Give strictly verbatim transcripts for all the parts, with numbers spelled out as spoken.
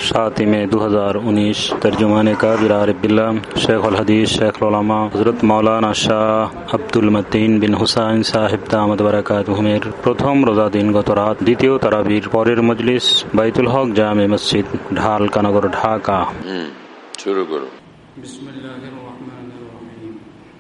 सात में दो हज़ार उन्नीस तर्जुमान काबिर आरिफ बिल्लाह शेख अल हदीस शेख उलमा हजरत मौलाना शाह আব্দুল মতিন বিন হুসাইন সাহেব দামাত বারাকাতুহুমের প্রথম রোজা দিন গত রাত দ্বিতীয় তারাবির পরের মজলিস বাইতুল হক জামে মসজিদ ঢাল কানাগর ঢাকা। শুরু করো। বিসমিল্লাহির রহমানির রহিম।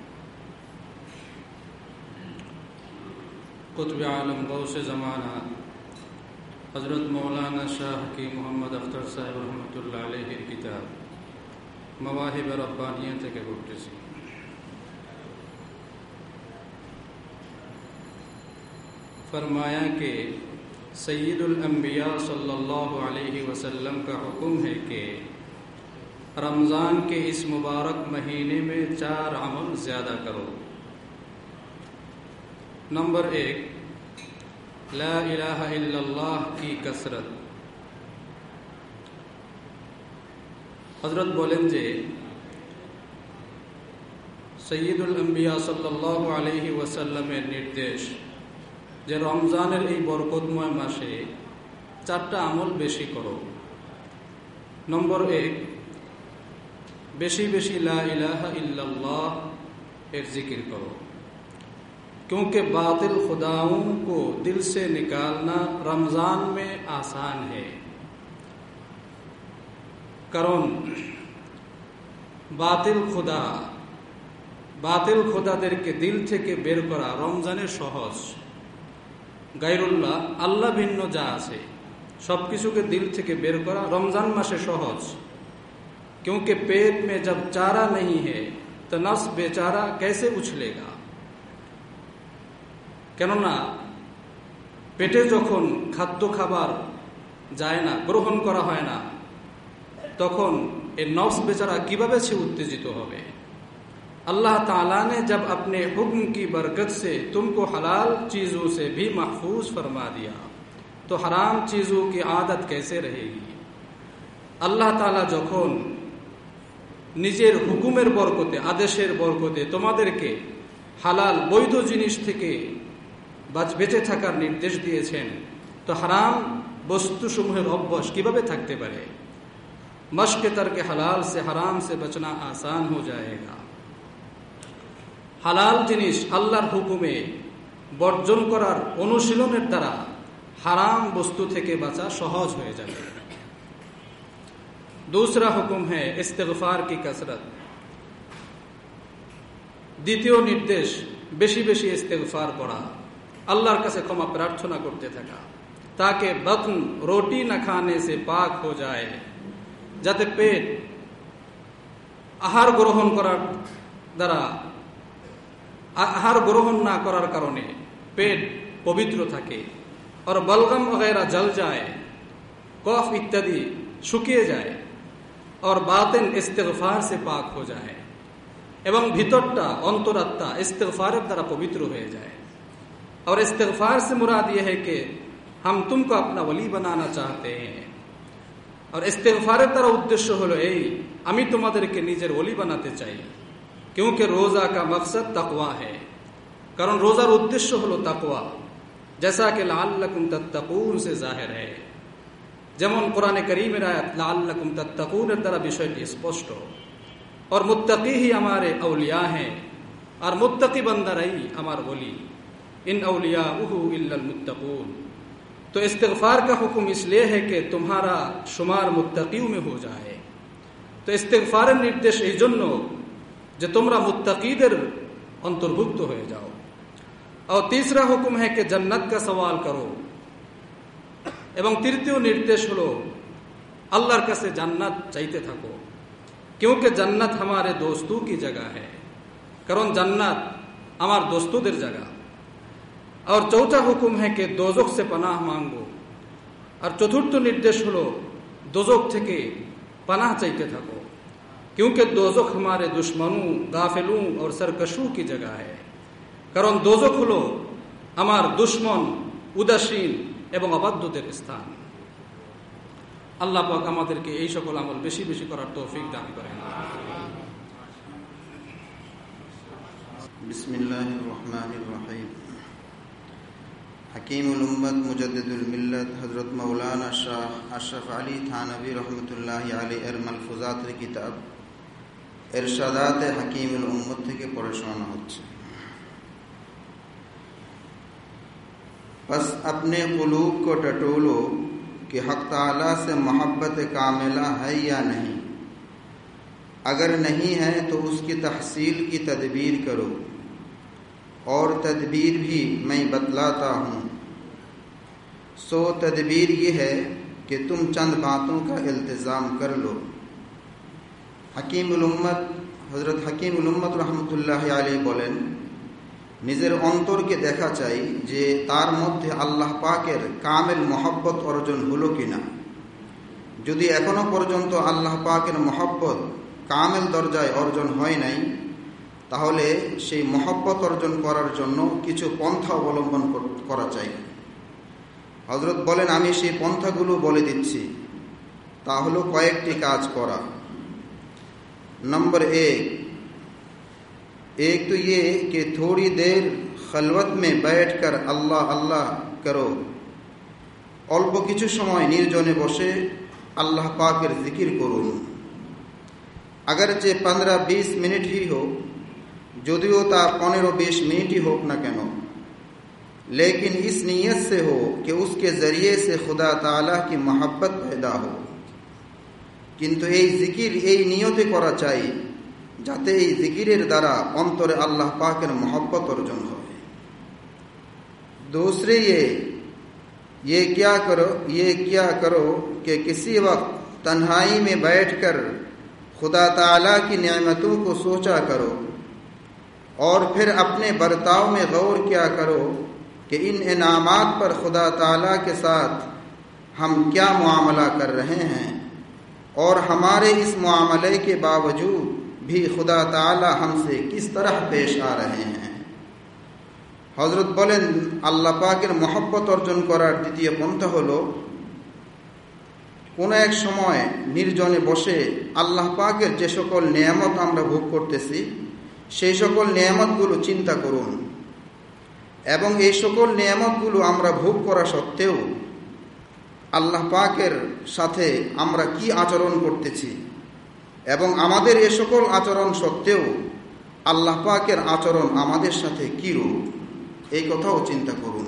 কুতুব আলম গৌসে জামানা হযরত মৌলানা শাহ কি মোহাম্মদ আখতার সাহেব রহমতুল্লাহ আলাইহির কিতাব মাওয়াহিবে রব্বানিয়া থেকে পড়তেছি। फरमाया कि सय्यदुल अंबिया सल्लल्लाहु अलैहि वसल्लम का हुक्म है कि रमज़ान के इस मुबारक महीने में चार अमल ज़्यादा करो। नंबर एक, ला इलाहा इल्लल्लाह की कसरत। हज़रत बोलें जे सय्यदुल अंबिया सल्लल्लाहु अलैहि वसल्लमेर निर्देश যে রমজানের এই বরকতময় মাসে চারটা আমল বেশি করো। নম্বর এক, বেশি বেশি লা ইলাহা ইল্লাল্লাহ এর জিকির করো, क्योंकि बातिल खुदाओं को दिल से निकालना रमजान में आसान है। কারণ বাতিল খুদা বাতিল খুদাদেরকে দিল থেকে বের করা রমজানে সহজ। গায়রুল্লাহ আল্লাহ ভিন্ন যা আছে সব কিছুকে দিল থেকে বের করা রমজান মাসে সহজ। क्योंकि पेट में जब चारा नहीं है तो नफ्स बेचारा कैसे उछलेगा। কেননা পেটে যখন খাদ্য খাবার যায় না, গ্রহণ করা হয় না, তখন এই নফস বেচারা কিভাবে সে উত্তেজিত হবে। अल्लाह ताला ने जब अपने हुक्म की बरकत से तुमको हलाल चीज़ों से भी महफूज फरमा दिया तो हराम चीज़ों की आदत कैसे रहेगी। अल्लाह ताला যখন নিজের হুকুমের বরকতে আদেশের বরকতে তোমাদেরকে হালাল বৈধ জিনিস থেকে বেঁচে থাকার নির্দেশ দিয়েছেন, তো হারাম বস্তুসমূহের অভ্যাস কিভাবে থাকতে পারে। मश्क तर्क हलाल से हराम से बचना आसान हो जाएगा। হালাল জিনিস আল্লাহর হুকুমে বর্জন করার অনুশীলনের দ্বারা হারাম বস্তু থেকে বাঁচা সহজ হয়ে যাবে। दूसरा हुक्म है इस्तिगफार की कसरत। দ্বিতীয় নির্দেশ বেশি বেশি ইস্তিগফার করা, আল্লাহর কাছে ক্ষমা প্রার্থনা করতে থাকা, তাকে বতন রোটি না খানে সে পাক हो जाए, যাতে পেট আহার গ্রহণ করার দ্বারা আহার গ্রহণ না করার কারণে পেট পবিত্র থাকে, আর বলগম वगैरह जल जाए, কফ ইত্যাদি শুকিয়ে যায়, और बातिन इस्तिगफार से पाक हो जाए, এবং ভিতরটা অন্তরাত্মা ইস্তিগফারের দ্বারা পবিত্র হয়ে যায়। और इस्तिगफार से मुराद ये है कि हम तुमको अपना वली बनाना चाहते हैं। और इस्तिगफारेर দ্বারা উদ্দেশ্য হলো এই, আমি তোমাদেরকে নিজের ওলি বানাতে চাই। क्योंकि रोजा का मकसद तकवा है, कारण रोजार उद्देश्य हलो तकवा, जैसा कि लाअल्लकुम तत्तकून से जाहिर है। যেমন কোরআনে কারীমের আয়াত লাআল্লাকুম তাত্তাকুনের দ্বারা বিষয়টি স্পষ্ট। और मुत्तकी ही हमारे औलिया हैं, और मुत्तकी बंदराई हमार वली, इन औलियाउहु इल्लल मुत्तकून। तो इस्तिगफार का हुक्म इसलिए है कि तुम्हारा शुमार मुत्तकीयों में हो जाए। तो इस्तिगफारेर निर्देश এই জন্য যে তোমরা মুত্তাকিদের অন্তর্ভুক্ত হয়ে যাও। और तीसरा हुक्म है कि जन्नत का सवाल करो। এবং তৃতীয় নির্দেশ হলো আল্লাহর কাছে জান্নাত চাইতে থাকো। क्योंकि जन्नत हमारे दोस्तों की जगह है, কারণ জান্নাত আমার দোস্তদের জায়গা। और चौथा हुक्म है कि दोजख से पनाह मांगो। और चतुर्थ निर्देश হলো दोजख থেকে पनाह চাইতে থাকো। क्योंकि दोजख हमारे दुश्मनों, गाफिलों और सरकशों की जगह है, কারণ दोजख হলো আমার দুশমন, উদাসীন এবং অবাধ্যদের স্থান। আল্লাহ পাক আমাদেরকে এই সকল আমল বেশি বেশি করার তৌফিক দান করেন। বিসমিল্লাহির রহমানির রহিম। حکیم الامت مجدد الملت حضرت مولانا شاہ اشرف علی تھانوی رحمۃ اللہ علیہ এর মালফুজাতের কিতাব ارشادات حکیم الامت থেকে পড়ে শোনানো হচ্ছে। بس اپنے قلوب کو ٹٹولو کہ حق تعالیٰ سے محبت کاملہ ہے یا نہیں، اگر نہیں ہے تو اس کی تحصیل کی تدبیر کرو، اور تدبیر بھی میں بتلاتا ہوں۔ سو تدبیر یہ ہے کہ تم چند باتوں کا التزام کر لو۔ حکیم الامت হযরত হাকিম উলুম্মত রহমতুল্লাহ আলাইহি বলেন, নিজের অন্তরকে দেখা চাই যে তার মধ্যে আল্লাহ পাকের কামেল মহব্বত অর্জন হলো কিনা। যদি এখনো পর্যন্ত আল্লাহ পাকের মহব্বত কামেল দরজায় অর্জন হয় নাই, তাহলে সেই মহব্বত অর্জন করার জন্য কিছু পন্থা অবলম্বন করা চাই। হযরত বলেন, আমি সেই পন্থাগুলো বলে দিচ্ছি। তা হলো কয়েকটি কাজ করা। नंबर एक एक तो ये कि थोड़ी देर खलवत में बैठकर अल्लाह अल्लाह करो, অল্প কিছু সময় নির্জনে বসে আল্লাহ পাকের জিকির করুন। আগরচে पंद्रह बीस मिनट ही हो, যদিও তা पंद्रह बीस मिनट ही হোক না কেন, लेकिन इस नीयत से हो कि उसके जरिए से खुदा ताला की मोहब्बत पैदा हो। কিন্তু এই জিকির এই নিয়তে করা চাই যাতে এই জিকিরের দ্বারা অন্তরে আল্লাহ পাকের मोहब्बत অর্জন হয়। दूसरे ये ये क्या करो ये क्या करो कि किसी वक्त तन्हाई में बैठकर खुदा ताला की नेमतों को सोचा करो, और फिर अपने बर्ताव में गौर किया करो कि इन इनामात पर खुदा ताला के साथ हम क्या मुआमला कर रहे हैं, और हमारे इस मुआमले के बावजूद भी खुदा ताला हमसे किस तरह पेश आ रहे हैं। হযরত বলেন, আল্লাহ পাকের মহব্বত অর্জন করার দ্বিতীয় পন্থা হলো কোন এক সময় নির্জনে বসে আল্লাহ পাকের যে সকল নেয়ামত আমরা ভোগ করতেছি সেই সকল নেয়ামতগুলো চিন্তা করুন, এবং এই সকল নেয়ামতগুলো আমরা ভোগ করা সত্ত্বেও আল্লাহ পাকের সাথে আমরা কি আচরণ করতেছি, এবং আমাদের এ সকল আচরণ সত্ত্বেও আল্লাহ পাকের আচরণ আমাদের সাথে কি রূপ, এই কথাও চিন্তা করুন।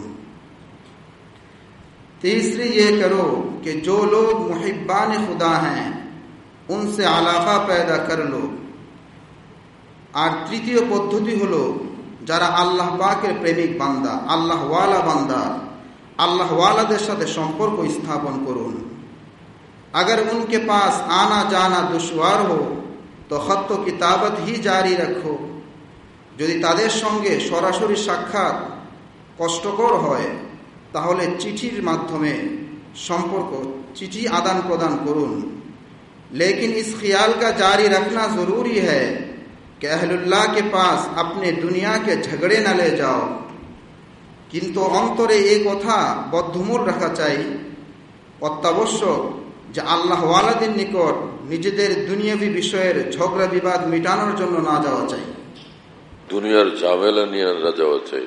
तीसरी ये करो कि जो लोग मुहिब्बान खुदा हैं उनसे আলাকা पैदा कर लो। আর তৃতীয় পদ্ধতি হলো যারা আল্লাহ পাকের প্রেমিক বান্দা, আল্লাহ ওয়ালা বান্দা, अल्लाह वालाদের সাথে সম্পর্ক স্থাপন করুন। अगर उनके पास आना जाना दुश्वार हो तो खत व किताबत ही जारी रखो। যদি তাদের সঙ্গে সরাসরি সাক্ষাৎ কষ্টকর হয় তাহলে চিঠির মাধ্যমে সম্পর্ক চিঠি আদান প্রদান করুন। लेकिन इस ख्याल का जारी रखना जरूरी है कि अहलुल्लाह के पास अपने दुनिया के झगड़े न ले जाओ। কিন্তু অন্তরে এই কথা বদ্ধমূল রাখা চাই, অত্যাবশ্যক যে আল্লাহ ওয়ালাদের নিকট নিজেদের দুনিয়াবী বিষয়ের ঝগড়া বিবাদ মিটানোর জন্য না যাওয়া চাই। দুনিয়ার ঝামেলা নিয়ে না যাওয়া চাই।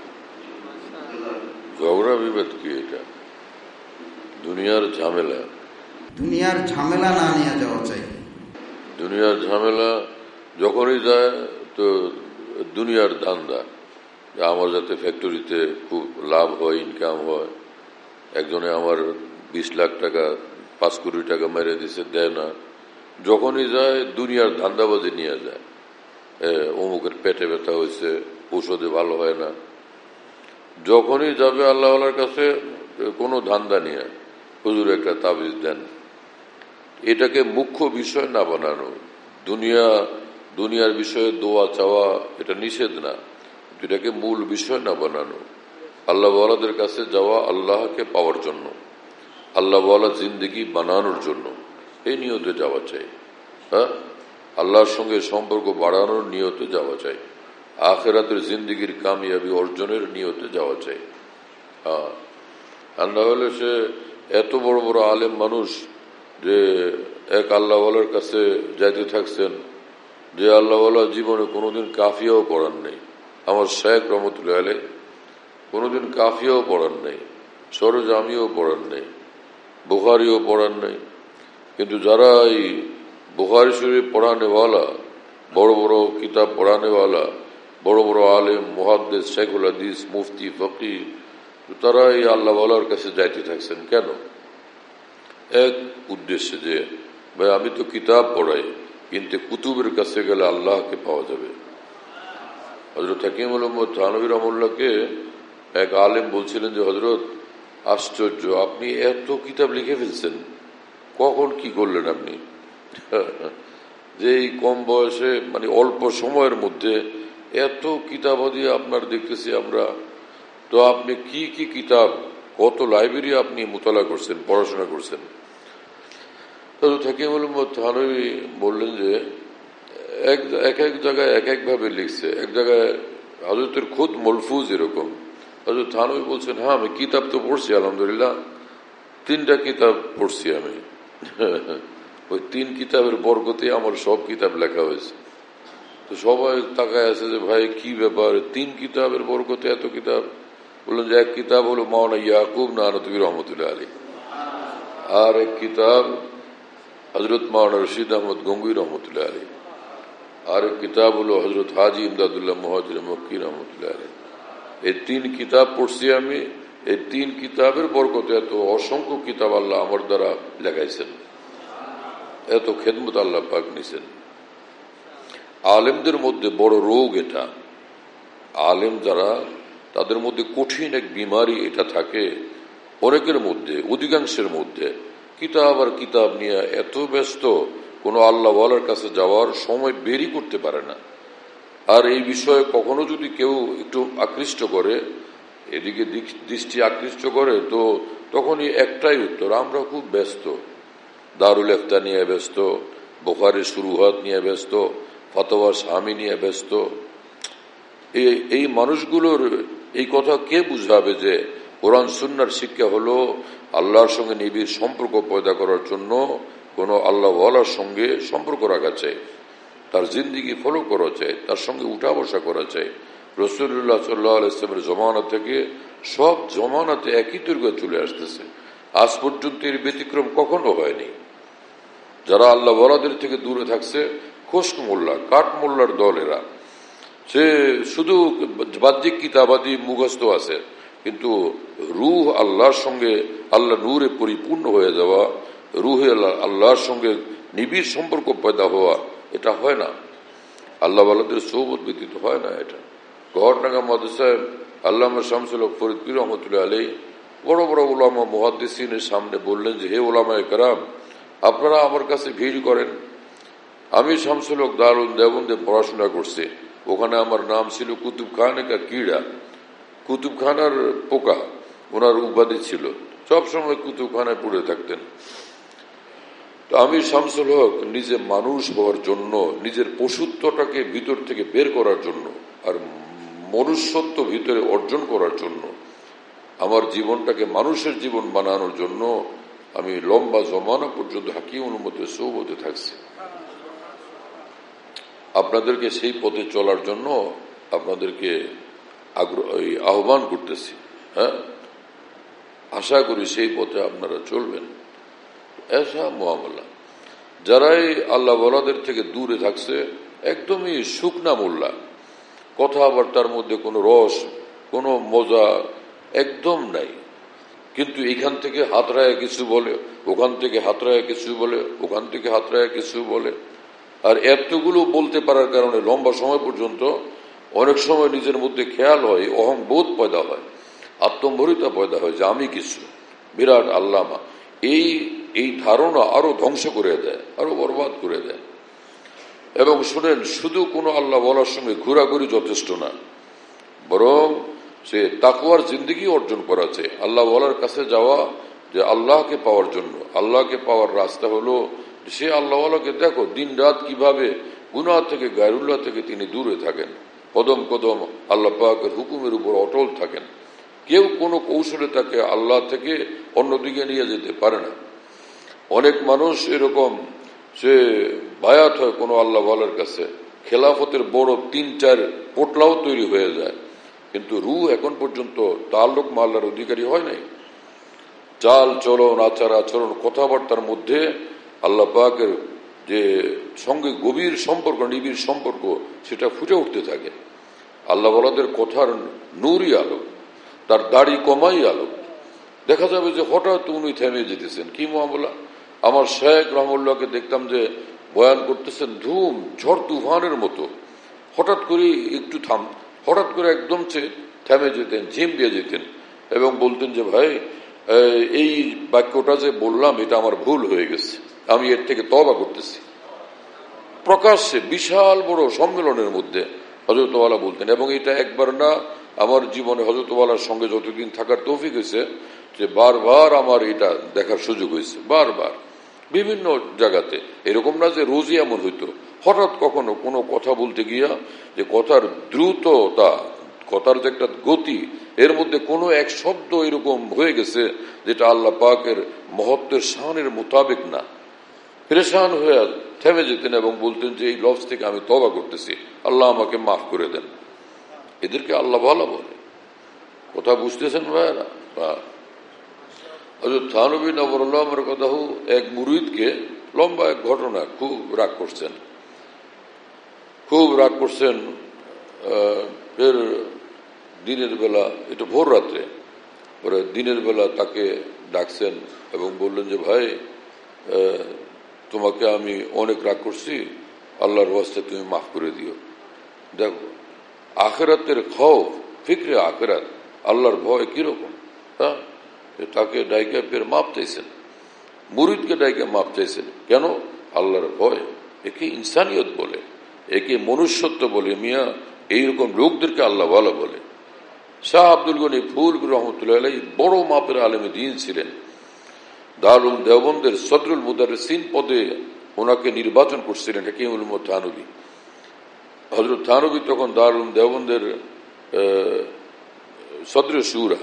ঝগড়া বিবাদ কি? এটা দুনিয়ার ঝামেলা, দুনিয়ার ঝামেলা না নিয়ে যাওয়া চাই। দুনিয়ার ঝামেলা যখনই যায় তো দুনিয়ার ধান্দা, আমার যাতে ফ্যাক্টরিতে খুব লাভ হয়, ইনকাম হয়। একজনে আমার বিশ লাখ টাকা পাঁচ কোটি টাকা মেরে দিছে, দেয় না। যখনই যায় দুনিয়ার ধান্দাবাজি নিয়ে যায়। অমুকের পেটে ব্যথা হয়েছে, ঔষধে ভালো হয় না। যখনই যাবে আল্লাহওয়ালার কাছে কোনো ধান্দা নিয়ে হুজুর একটা তাবিজ দেন, এটাকে মুখ্য বিষয় না বানানো। দুনিয়া দুনিয়ার বিষয়ে দোয়া চাওয়া এটা নিষেধ না, এটাকে মূল বিষয় না বানানো। আল্লাহ ওয়ালাদের কাছে যাওয়া আল্লাহকে পাওয়ার জন্য, আল্লাহ ওয়ালা জিন্দেগি বানানোর জন্য, এই নিয়তে যাওয়া চাই। হ্যাঁ, আল্লাহর সঙ্গে সম্পর্ক বাড়ানোর নিয়তে যাওয়া চাই, আখিরাতের জিন্দেগির কামিয়াবি অর্জনের নিয়তে যাওয়া চাই। হ্যাঁ, আর না হলে সে এত বড় বড় আলেম মানুষ যে এক আল্লাহ ওয়ালার কাছে যাইতে থাকছেন, যে আল্লাহ ওয়ালা জীবনে কোনোদিন কাফিয়াও পড়ান নেই। আমার শেখ রহমতুল্লাহ আলাইহি কোনোদিন কাফিয়াও পড়ান নাই, সরজামিও পড়ান নাই, বুখারিও পড়ান নাই। কিন্তু যারা এই বুখারি শরীফ পড়ানেওয়ালা, বড় বড় কিতাব পড়ানেওয়ালা, বড় বড় আলেম, মুহাদ্দিস, শাইখুল হাদিস, মুফতি, ফকিহ, তারা এই আল্লাহওয়ালার কাছে যাইতে থাকছেন কেন? এক উদ্দেশ্যে যে ভাই আমি তো কিতাব পড়াই, কিন্তু কুতুবের কাছে গেলে আল্লাহকে পাওয়া যাবে। হযরত হাকিম মোহাম্মদ থানভী রহমাতুল্লাহকে এক আলেম বলছিলেন যে হযরত আশ্চর্য, আপনি এত কিতাব লিখে ফেলছেন, কখন কি করলেন আপনি? যে এই কম বয়সে মানে অল্প সময়ের মধ্যে এত কিতাবাদি আপনার দেখতেছি আমরা, তো আপনি কি কি কিতাব, কত লাইব্রেরি আপনি মোতালা করছেন, পড়াশোনা করছেন? হযরত হাকিম মোহাম্মদ থানভী বললেন যে এক এক এক জায়গায় এক এক ভাবে লিখছে। এক জায়গায় হযরতের খুদ মলফুজ এরকম। হযরত থানভী বলছেন, হ্যাঁ আমি কিতাব তো পড়ছি, আলহামদুলিল্লাহ তিনটা কিতাব পড়ছি আমি। ওই তিন কিতাবের বরকতে আমার সব কিতাব লেখা হয়েছে। তো সবাই তাকায় আছে যে ভাই কি ব্যাপার, তিন কিতাবের বরকতে এত কিতাব? বললেন যে এক কিতাব হলো মাওলানা ইয়াকুব নানতুবী রহমতুল্লাহ আলী, আর এক কিতাব হযরত মাওলানা রশিদ আহমদ গঙ্গুই রহমতুল্লাহ আলী, আর এক কিতাব হলো হযরত হাজি ইমদাদুল্লাহ মুহাজির মক্কি রহমতুল্লাহ আলী। এই তিন কিতাব পড়ছি আমি। এই তিন কিতাবের বরকতে এত অসংখ্য কিতাব আল্লাহ আমার দ্বারা লেখাইছেন, এত খেদমত আল্লাহ পাক নিছেন। আলেমদের মধ্যে বড় রোগ এটা। আলেম যারা, তাদের মধ্যে কঠিন এক বিমারি এটা থাকে অনেকের মধ্যে, অধিকাংশের মধ্যে। কিতাব আর কিতাব নিয়ে এত ব্যস্ত, কোনো আল্লাহ ওয়ালার কাছে যাওয়ার সময় বেরই করতে পারে না। আর এই বিষয়ে কখনো যদি কেউ একটু আকৃষ্ট করে, এদিকে দৃষ্টি আকৃষ্ট করে, তো তখনই একটাই উত্তর, আমরা খুব ব্যস্ত, দারুল ইফতা নিয়ে ব্যস্ত, বুখারীর শুরুহাত নিয়ে ব্যস্ত, ফতোয়া স্বামী নিয়ে ব্যস্ত। এই মানুষগুলোর এই কথা কে বুঝাবে যে কোরআন সুন্নাহর শিক্ষা হলো আল্লাহর সঙ্গে নিবিড় সম্পর্ক পয়দা করার জন্য কোনো আল্লাহ ওয়ালার সঙ্গে সম্পর্ক রাখা চাই, তার জিন্দিগি ফলো করা চাই, তার সঙ্গে উঠা বসা করা চাই। রাসূলুল্লাহ সাল্লাল্লাহু আলাইহি ওয়াসাল্লামের জমানা থেকে সব জমানাতে একই তরিকা চলে আসতেছে, আজ পর্যন্ত এর ব্যতিক্রম কখনো হয়নি। যারা আল্লাহ ওয়ালাদের থেকে দূরে থাকছে, খুশক মোল্লা, কাঠ মোল্লার দল এরা। সে শুধু বাহ্যিক কিতাবাদি মুখস্থ আছে, কিন্তু রূহ আল্লাহর সঙ্গে, আল্লাহ নূরে পরিপূর্ণ হয়ে যাওয়া, রুহে আল্লাহর সঙ্গে নিবিড় সম্পর্ক পয়দা হওয়া, এটা হয় না। আল্লাহ ওয়ালাদের সোহবত ব্যতীত হয় না এটা। গহরডাঙ্গা মাদ্রাসায় আল্লামা শামসুল হক ফরিদপুর রহমতুল্লাহ আলাইহি বড় বড় উলামা মুহাদ্দিসিনের সামনে বললেন যে হে উলামায়ে কেরাম, আপনারা আমার কাছে ভিড় করেন। আমি শামসুল হক দারুল দেওবন্দে পড়াশোনা করছি, ওখানে আমার নাম ছিল কুতুব খান কা কিড়া, কুতুবখানার পোকা ওনার উপাধি ছিল, সবসময় কুতুবখানায় পড়ে থাকতেন। তো আমি শামসুল হক নিজে মানুষ হওয়ার জন্য, নিজের পশুত্বটাকে ভিতর থেকে বের করার জন্য আর মনুষ্যত্ব ভিতরে অর্জন করার জন্য, আমার জীবনটাকে মানুষের জীবন বানানোর জন্য আমি লম্বা জমানা পর্যন্ত হাকিমের মধ্যে সোহবতে থাকছি। আপনাদেরকে সেই পথে চলার জন্য আপনাদেরকে আগ্রহ আহ্বান করতেছি। হ্যাঁ, আশা করি সেই পথে আপনারা চলবেন। এসা মুআমালা যারাই আল্লাহ ওয়ালাদের থেকে দূরে থাকছে, একদমই শুকনা মোল্লা, কথাবার্তার মধ্যে কোনো রস, কোনো মজা একদম নাই। কিন্তু এখান থেকে হাতড়ায় কিছু বলে, ওখান থেকে হাতড়ায় কিছু বলে, ওখান থেকে হাতড়ায় কিছু বলে। আর এতগুলো বলতে পারার কারণে লম্বা সময় পর্যন্ত অনেক সময় নিজের মধ্যে খেয়াল হয়, অহংবোধ পয়দা হয়, আত্মম্ভরিতা পয়দা হয় যে আমি কিছু বিরাট আল্লামা। এই এই ধারণা আরো ধ্বংস করে দেয়, আরো বরবাদ করে দেয়। এবং শুনেন, শুধু কোনো আল্লাহ বলার সঙ্গে ঘোরাঘুরি যথেষ্ট না, বরং সে তাকওয়ার জিন্দেগি অর্জন করা চাই। আল্লাহ বলার কাছে যাওয়া যে আল্লাহকে পাওয়ার জন্য। আল্লাহকে পাওয়ার রাস্তা হলো সে আল্লাহওয়ালাকে দেখো দিন রাত কিভাবে গুনাহ থেকে, গায়রুল্লাহ থেকে তিনি দূরে থাকেন, কদম কদম আল্লাহ পাকের হুকুমের উপর অটল থাকেন। কেউ কোনো কৌশলে তাকে আল্লাহ থেকে অন্যদিকে নিয়ে যেতে পারে না। অনেক মানুষ এরকম, সে বায়াত হয় কোনো আল্লাহ ওয়ালার কাছে, খেলাফতের বড় তিন চার পোটলাও তৈরি হয়ে যায়, কিন্তু রূহ এখন পর্যন্ত তাল্লুক মাল্লার অধিকারী হয় নাই। চাল চলন, আচার আচরণ, কথাবার্তার মধ্যে আল্লাহ পাকের যে সঙ্গে গভীর সম্পর্ক, নিবিড় সম্পর্ক, সেটা ফুটে উঠতে থাকে। আল্লাহ ওয়ালাদের কথার নূরই আলো, তার দাড়ি কমাই আলো। দেখা যাবে যে হঠাৎ উনি থেমে যেতেছেন, কি মামলা। আমার শেখ রহমুল্লাহকে দেখতাম যে বয়ান করতেছেন ধুম ঝড় তুফানের মতো, হঠাৎ করে একটু থাম, হঠাৎ করে একদম থেমে যেতেন, ঝিম দিয়ে যেতেন এবং বলতেন যে ভাই এই বাক্যটা যে বললাম এটা আমার ভুল হয়ে গেছে, আমি এর থেকে তওবা করতেছি। প্রকাশ্যে বিশাল বড় সম্মেলনের মধ্যে হযরত ওয়ালা বলতেন। এবং এটা একবার না, আমার জীবনে হযরত ওয়ালার সঙ্গে যতদিন থাকার তৌফিক হয়েছে যে বারবার আমার এটা দেখার সুযোগ হয়েছে, বারবার বিভিন্ন জায়গাতে। এরকম না যে রোজই এমন হইতো, হঠাৎ কখনো কোনো কথা বলতে গিয়া যে কথার দ্রুততা, কথার যে একটা গতি, এর মধ্যে কোনো এক শব্দ এরকম হয়ে গেছে যেটা আল্লাহ পাকের মহত্বের শানের মোতাবেক না। পেরেশান হয়ে থেমে যেতেন এবং বলতেন যে এই লফজ থেকে আমি তওবা করতেছি, আল্লাহ আমাকে মাফ করে দেন। এদেরকে আল্লাহ ভালো বলে। কথা বুঝতেছেন ভাইরা? হযরত থানবী নবরুল্লাহর কথা, এক মুরিদকে লম্বা এক ঘটনা, খুব রাগ করছেন, খুব রাগ করছেন। ফের দিনের বেলা, এটা ভোর রাত্রে, পরে দিনের বেলা তাকে ডাকছেন এবং বললেন যে ভাই তোমাকে আমি অনেক রাগ করছি, আল্লাহর ওয়াস্তে তুমি মাফ করে দিও। দেখো আখিরাতের খৌফ, ফিকরে আখিরাত, আল্লাহর ভয় কিরকম। হ্যাঁ, তাকে ডাইকে ফের মাপ চাইছেন, মুরিদকে ডাইকে মাপ চাইছেন। কেন? আল্লাহর ভয়। একে ইনসানিয়ত বলে, একে মনুষ্যত্ব বলে। মিয়া এইরকম লোকদেরকে আল্লাহ ওয়ালা বলে। শাহ আব্দুল গনি ফুলপুর রহমতুল্লাহ আলাইহি বড় মাপের আলেমে দ্বীন ছিলেন। দারুল দেওবন্দের সদরুল মুদাররিসিন পদে ওনাকে নির্বাচন করছিলেন হাকিমুল উম্মত থানবী। হযরত থানবী তখন দারুল দেওবন্দের সদরে শুরা,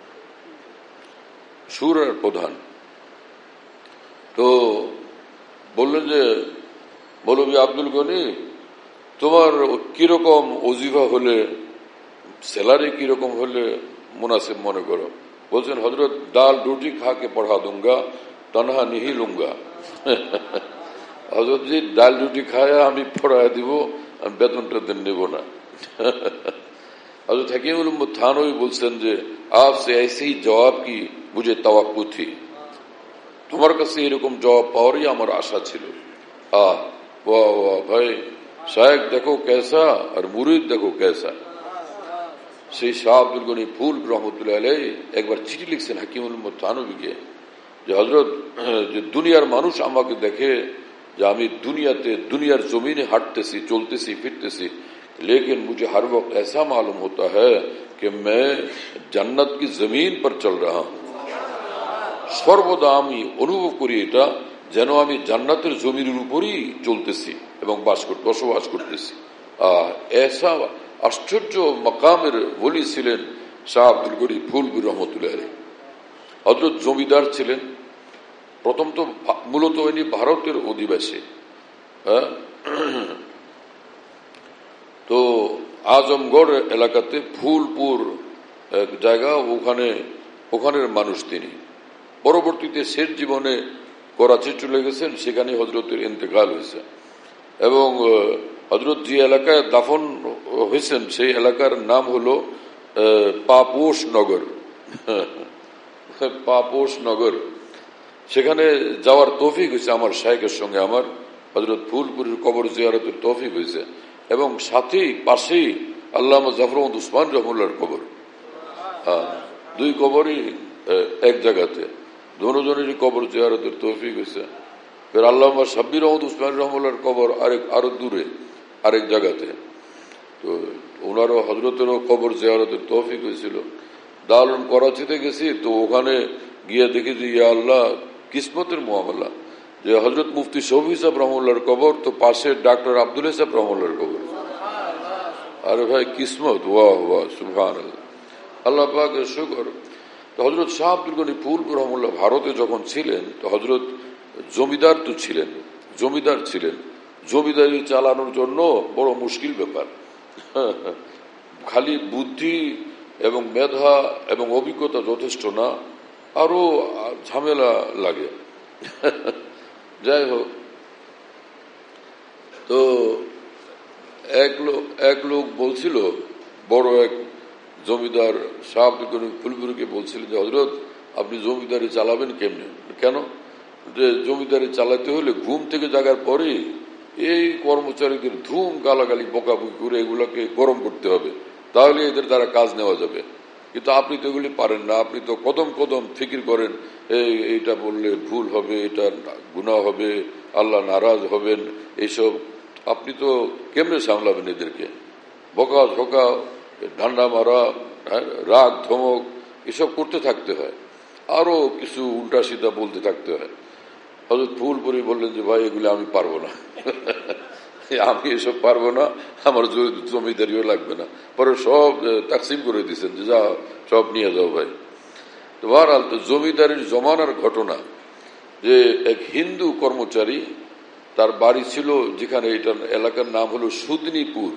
শুরার প্রধান। তো বললেন যে মৌলভী আব্দুল গনি, তোমার কিরকম ওজিফা হলে, স্যালারি কিরকম হলে মুনাসিব মনে করো? বলছেন হজরত দাল রুটি খা কে পড়া দুঙ্গা, তনহা নিহি লুঙ্গা। হজরত জি ডাল রুটি খায় আমি পড়ায় দিব, আমি বেতনটা দেন নেব না। হযরত হাকিমুল উম্মত থানবী বলছেন যে আপসে ऐसे ही जवाब की मुझे तवक्कु थी, তোমার কাছে এরকম জবাব পাওয়ারই আমার আশা ছিল। আহ ওয়া ওয়া ভাই, শায়েখ দেখো কেসা আর মুরিদ দেখো কেসা। সেই শাহ আব্দুল গনি ফুল রহমতুল্লাহ আলাইহি একবার চিঠি লিখছেন হাকিমুল উম্মত থানবীকে যে হযরত, যে দুনিয়ার মানুষ আমাকে দেখে যে আমি দুনিয়াতে দুনিয়ার জমিনে হাঁটতেছি, চলতেছি, ফিরতেছি, लेकिन मुझे हर वक्त ऐसा मालूम होता है कि मैं जन्नत की जमीन पर चल रहा हूं। সর্বদা আমি অনুভব করি এটা যেন আমি জান্নাতের জমিনের উপরই চলতেছি এবং বাস করতে বসবাস করতেছি। আহ এসা আশ্চর্য মাকামের ওলি ছিলেন শাহ আব্দুল গনি ফুলপুর রহমতুল্লাহ আলাইহি। হযরত জমিদার ছিলেন। প্রথম তো মূলত ইনি ভারতের অধিবাসী। হ্যাঁ, তো আজমগড় এলাকাতে ফুলপুর এক জায়গা, ওখানে ওখানের মানুষ তিনি। পরবর্তীতে শেষ জীবনে করাচি চলে গেছেন, সেখানে হজরতের ইন্তেকাল হয়েছে। এবং হজরত যে এলাকায় দাফন হয়েছেন সেই এলাকার নাম হলো পাপোশ নগর। পাপোশ নগর, সেখানে যাওয়ার তৌফিক হয়েছে আমার শায়েখের সঙ্গে। আমার হজরত ফুলপুরের কবর জিয়ারতের তৌফিক হয়েছে এবং সাথেই পাশেই আল্লামা জাফর আহমদ উসমান রহমুল্লাহর কবর। হ্যাঁ, দুই কবরই এক জায়গাতে, দুজনেরই কবর জিয়ারতের তৌফিক হয়েছে। ফের আল্লামা সাব্বির আহমদ উসমান রহমুল্লাহর কবর আরেক আরো দূরে আরেক জায়গাতে। তো ওনারও হজরতেরও কবর জিয়ারতের তৌফিক হয়েছিল। দারুল করাচিতে গেছি, তো ওখানে গিয়ে দেখি যে ইয়া আল্লাহ, কিসমতের মুআমালা যে হজরত মুফতি শফি সাহেব রহমুল্লাহর কবর, তো পাশে ডাক্তার আব্দুল সাহেব রহমুল্লাহর কবর। আরে ভাই কিসমত, ওয়াহ ওয়াহ সুবহানাল্লাহ, আল্লাহ পাকের শুকর। তো হজরত শাহ আব্দুল গনি ফুলপুর রহমুল্লাহ ভারতে যখন ছিলেন, তো হজরত জমিদার তো ছিলেন, জমিদার ছিলেন। জমিদারি চালানোর জন্য বড় মুশকিল ব্যাপার। খালি বুদ্ধি এবং মেধা এবং অভিজ্ঞতা যথেষ্ট না, আরো ঝামেলা লাগে। যাই হোক, তো এক লোক এক লোক বলছিল, বড় এক জমিদার শাহ আব্দুল করিম ফুলপুরিকে বলছিলেন যে হযরত, আপনি জমিদারি চালাবেন কেমনে? কেন? যে জমিদারি চালাতে হলে ঘুম থেকে জাগার পরে এই কর্মচারীদের ধুম গালাগালি বকাবকি করে এগুলোকে গরম করতে হবে, তাহলে এদের দ্বারা কাজ নেওয়া যাবে। কিন্তু আপনি তো এগুলি পারেন না, আপনি তো কদম কদম ফিকির করেন, এই এইটা বললে ভুল হবে, এটা গুনাহ হবে, আল্লাহ নারাজ হবেন, এইসব আপনি তো কেমনে সামলাবেন? এদেরকে বকা ঝোকা, ঠান্ডা মারা, রাগ ধমক এসব করতে থাকতে হয়, আরো কিছু উল্টা সিধা বলতে থাকতে হয়। হযরত ফুলপুরি বললেন যে ভাই, এগুলো আমি পারবো না, আমি এসব পারবো না, আমার জমিদারিও লাগবে না। পরে সব তাকসিম করে দিচ্ছেন যে যা, সব নিয়ে যাও ভাই। তো বহারাল, তো জমিদারির জমানার ঘটনা যে এক হিন্দু কর্মচারী, তার বাড়ি ছিল যেখানে, এটা এলাকার নাম হলো সুদনীপুর।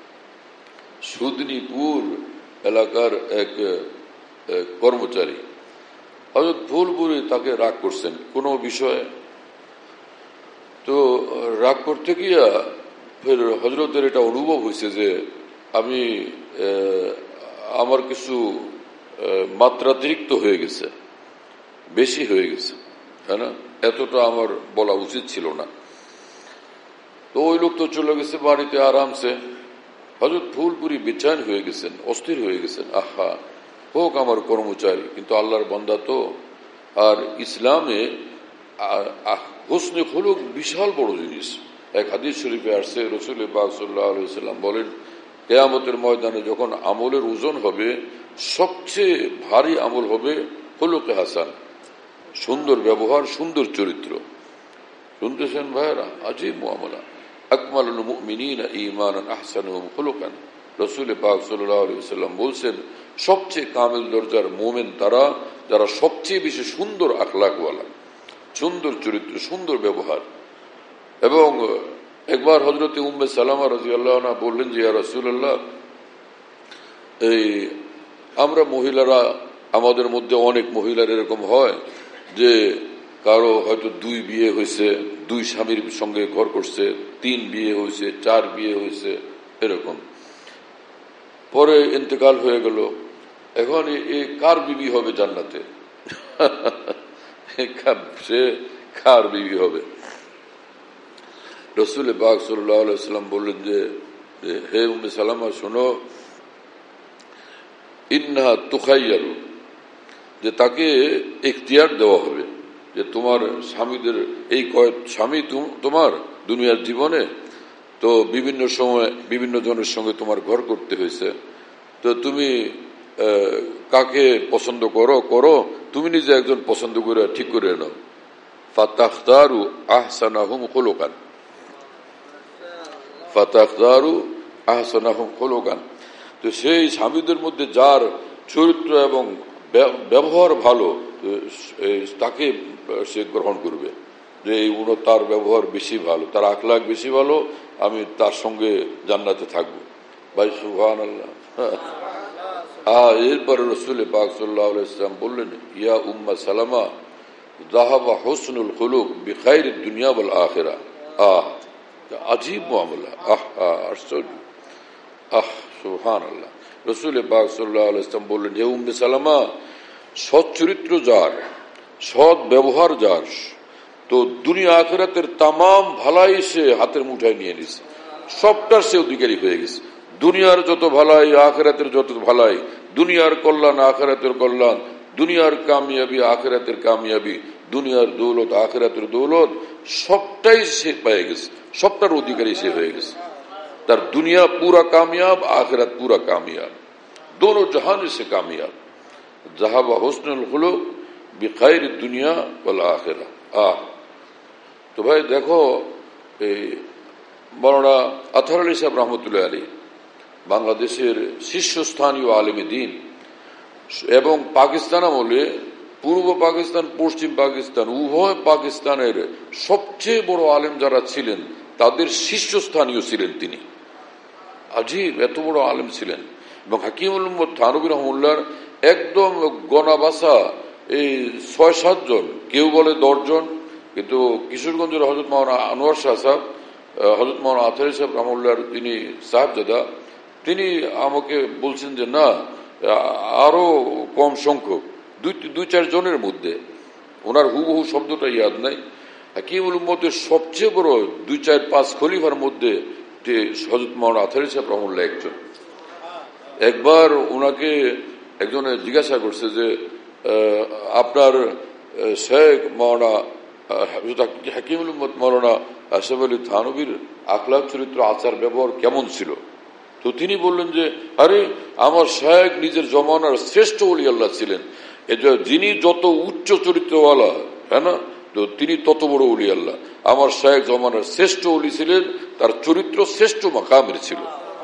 সুদনীপুর এলাকার এক কর্মচারী হযরত ফুলপুরি তাকে রাগ করছেন কোনো বিষয়ে। তো রাগ করতে গিয়া ফের হযরতের এটা অনুভব হয়েছে যে আমি আমার কিছু মাত্রাতিরিক্ত হয়ে গেছে, বেশি হয়ে গেছে, হ্যাঁ না, এতটা আমার বলা উচিত ছিল না। তো ওই লোক তো চলে গেছে বাড়িতে আরামসে। হযরত ফুলপুরি বেচैन হয়ে গেছেন, অস্থির হয়ে গেছেন, আহা হোক আমার কর্মচারী, কিন্তু আল্লাহর বান্দা তো। আর ইসলামে হুসনে খুলুক বিশাল বড় জিনিস। এক হাদিস শরীফে আসছে, রাসূল পাক সাল্লাল্লাহু আলাইহি ওয়াসাল্লাম বলেন, কিয়ামতের ময়দানে যখন আমলের ওজন হবে, সবচেয়ে ভারী আমল হবে খুলুকে হাসান, সুন্দর ব্যবহার, সুন্দর চরিত্র। শুনতেছেন ভাইরা? আজীব মুআমালা। আকমালুল মুমিনিনা ঈমানান আহসানুহুম খুলুকান। রাসূল পাক সাল্লাল্লাহু আলাইহি ওয়াসাল্লাম বলছেন, সবচেয়ে কামেল দরজার মুমিন তারা যারা সবচেয়ে বেশি সুন্দর আখলাকওয়ালা, সুন্দর চরিত্র, সুন্দর ব্যবহার। এবং একবার হযরত উম্মে সালামা রাদিয়াল্লাহু আনহা বললেন যে ইয়া রাসূলুল্লাহ, এই আমরা মহিলারা, আমাদের মধ্যে অনেক মহিলার এরকম হয় যে কারো হয়তো দুই বিয়ে হয়েছে, দুই স্বামীর সঙ্গে ঘর করছে, তিন বিয়ে হয়েছে, চার বিয়ে হয়েছে, এরকম পরে ইন্তেকাল হয়ে গেল। এখন এই কার বিবি হবে জান্নাতে? সে কার বিবি হবে? রাসূল পাক সাল্লাল্লাহু আলাইহি ওয়াসাল্লাম বললেন যে হে উম্মে সালামা, শোনো, ইন্নাহা তুখায়্যারু, যে তাকে ইখতিয়ার দেওয়া হবে যে তোমার স্বামীদের এই কয়েক স্বামী তোমার দুনিয়ার জীবনে, তো বিভিন্ন সময় বিভিন্ন জনের সঙ্গে তোমার ঘর করতে হয়েছে, তো তুমি কাকে পছন্দ করো করো তুমি নিজে একজন পছন্দ করে ঠিক করে নাও। ফাতাখতারু আহসানাহুম খুলুকান, ফাতাখতারু আহসানাহুম খুলুকান। তো সেই স্বামীদের মধ্যে যার চরিত্র এবং ব্যবহার ভালো, তাকে সে গ্রহণ করবে, যে এই উনি তার ব্যবহার বেশি ভালো, তার আখলাক বেশি ভালো, আমি তার সঙ্গে জান্নাতে থাকবো। ভাই সুবহানাল্লাহ। হ্যাঁ, এরপরে রাসূল পাক সাল্লাল্লাহু আলাইহি ওয়াসাল্লাম বললেন, ইয়া উম্মা সালামা, যাহাবা হুসনুল খুলুক বিখাইরিদ দুনিয়া ওয়াল আখিরা। আহ, আজীব মুআমালা, আহ আশ্চর্য, আহ সুবহানাল্লাহ। রাসূল পাক সাল্লাল্লাহু আলাইহি ওয়াসাল্লাম বললেন, হে উম্মে সালামা, সৎ চরিত্র যার, সৎ ব্যবহার যার, তো দুনিয়া আখিরাতের তামাম ভালাই সে হাতের মুঠায় নিয়ে নিছে, সবটার সে অধিকারী হয়ে গেছে। দুনিয়ার যত ভালাই, আখিরাতের যত ভালাই, দুনিয়ার কল্যাণ, আখিরাতের কল্যাণ, দুনিয়ার কামিয়াবি, আখিরাতের কামিয়াবি, দুনিয়ার দৌলত, আখিরাতের দৌলত, সবটাই সে পেয়ে গেছে, সবটার অধিকারী সে হয়ে গেছে। তার দুনিয়া পুরা কামিয়াব, আখিরাত পুরা কামিয়াব, দোনো জাহানে সে কামিয়াব। যাহাবা হুসনুল খুলুক বিখাইরিদ দুনিয়া ওয়াল আখিরা। আহ, তো ভাই দেখো, এই মাওলানা আতহার আলী সাহেব রহমতুল্লাহ আলী বাংলাদেশের শীর্ষস্থানীয় আলেমে দ্বীন, এবং পাকিস্তান আমলে পূর্ব পাকিস্তান, পশ্চিম পাকিস্তান, উভয় পাকিস্তানের সবচেয়ে বড় আলেম যারা ছিলেন তাদের শীর্ষস্থানীয় ছিলেন তিনি। আজীব, এত বড় আলেম ছিলেন। এবং হাকিমুল উম্মত থানভী রহমুল্লাহর একদম গণাবাসা এই ছয় সাতজন, কেউ বলে দশজন, কিন্তু কিশোরগঞ্জের হজরত মাওলানা আনোয়ার শাহ সাহেব, হজরত মাওলানা আতারি সাহেব রহমুল্লাহর তিনি সাহেবজাদা, তিনি আমাকে বলছেন যে না, আরো কম সংখ্যক, দুই দুই চার জনের মধ্যে, ওনার হুবহু শব্দটা ইয়াদ নাই, হাকিমুল উম্মতের সবচেয়ে বড় দুই চার পাঁচ খলিফার মধ্যে হযরত মাওলানা আতারি সাহেব রহমতুল্লাহ একজন। একবার ওনাকে একজনে জিজ্ঞাসা করছে যে আপনার শেখ মাওলানা হাকিমুল উম্মত মাওলানা আশরাফ আলী থানভীর আখলাক চরিত্র আচার ব্যবহার কেমন ছিল? তো তিনি বললেন যে আরে আমার শেখ নিজের জমানার শ্রেষ্ঠ ওলি আল্লাহ ছিলেন, যিনি যত উচ্চ চরিত্রওয়ালা, হ্যাঁ না, তো তিনি তত বড় ওলি আল্লাহ। আমার শেখ জমানার শ্রেষ্ঠ ওলি ছিলেন, তার চরিত্র শ্রেষ্ঠ মাকামের ছিল,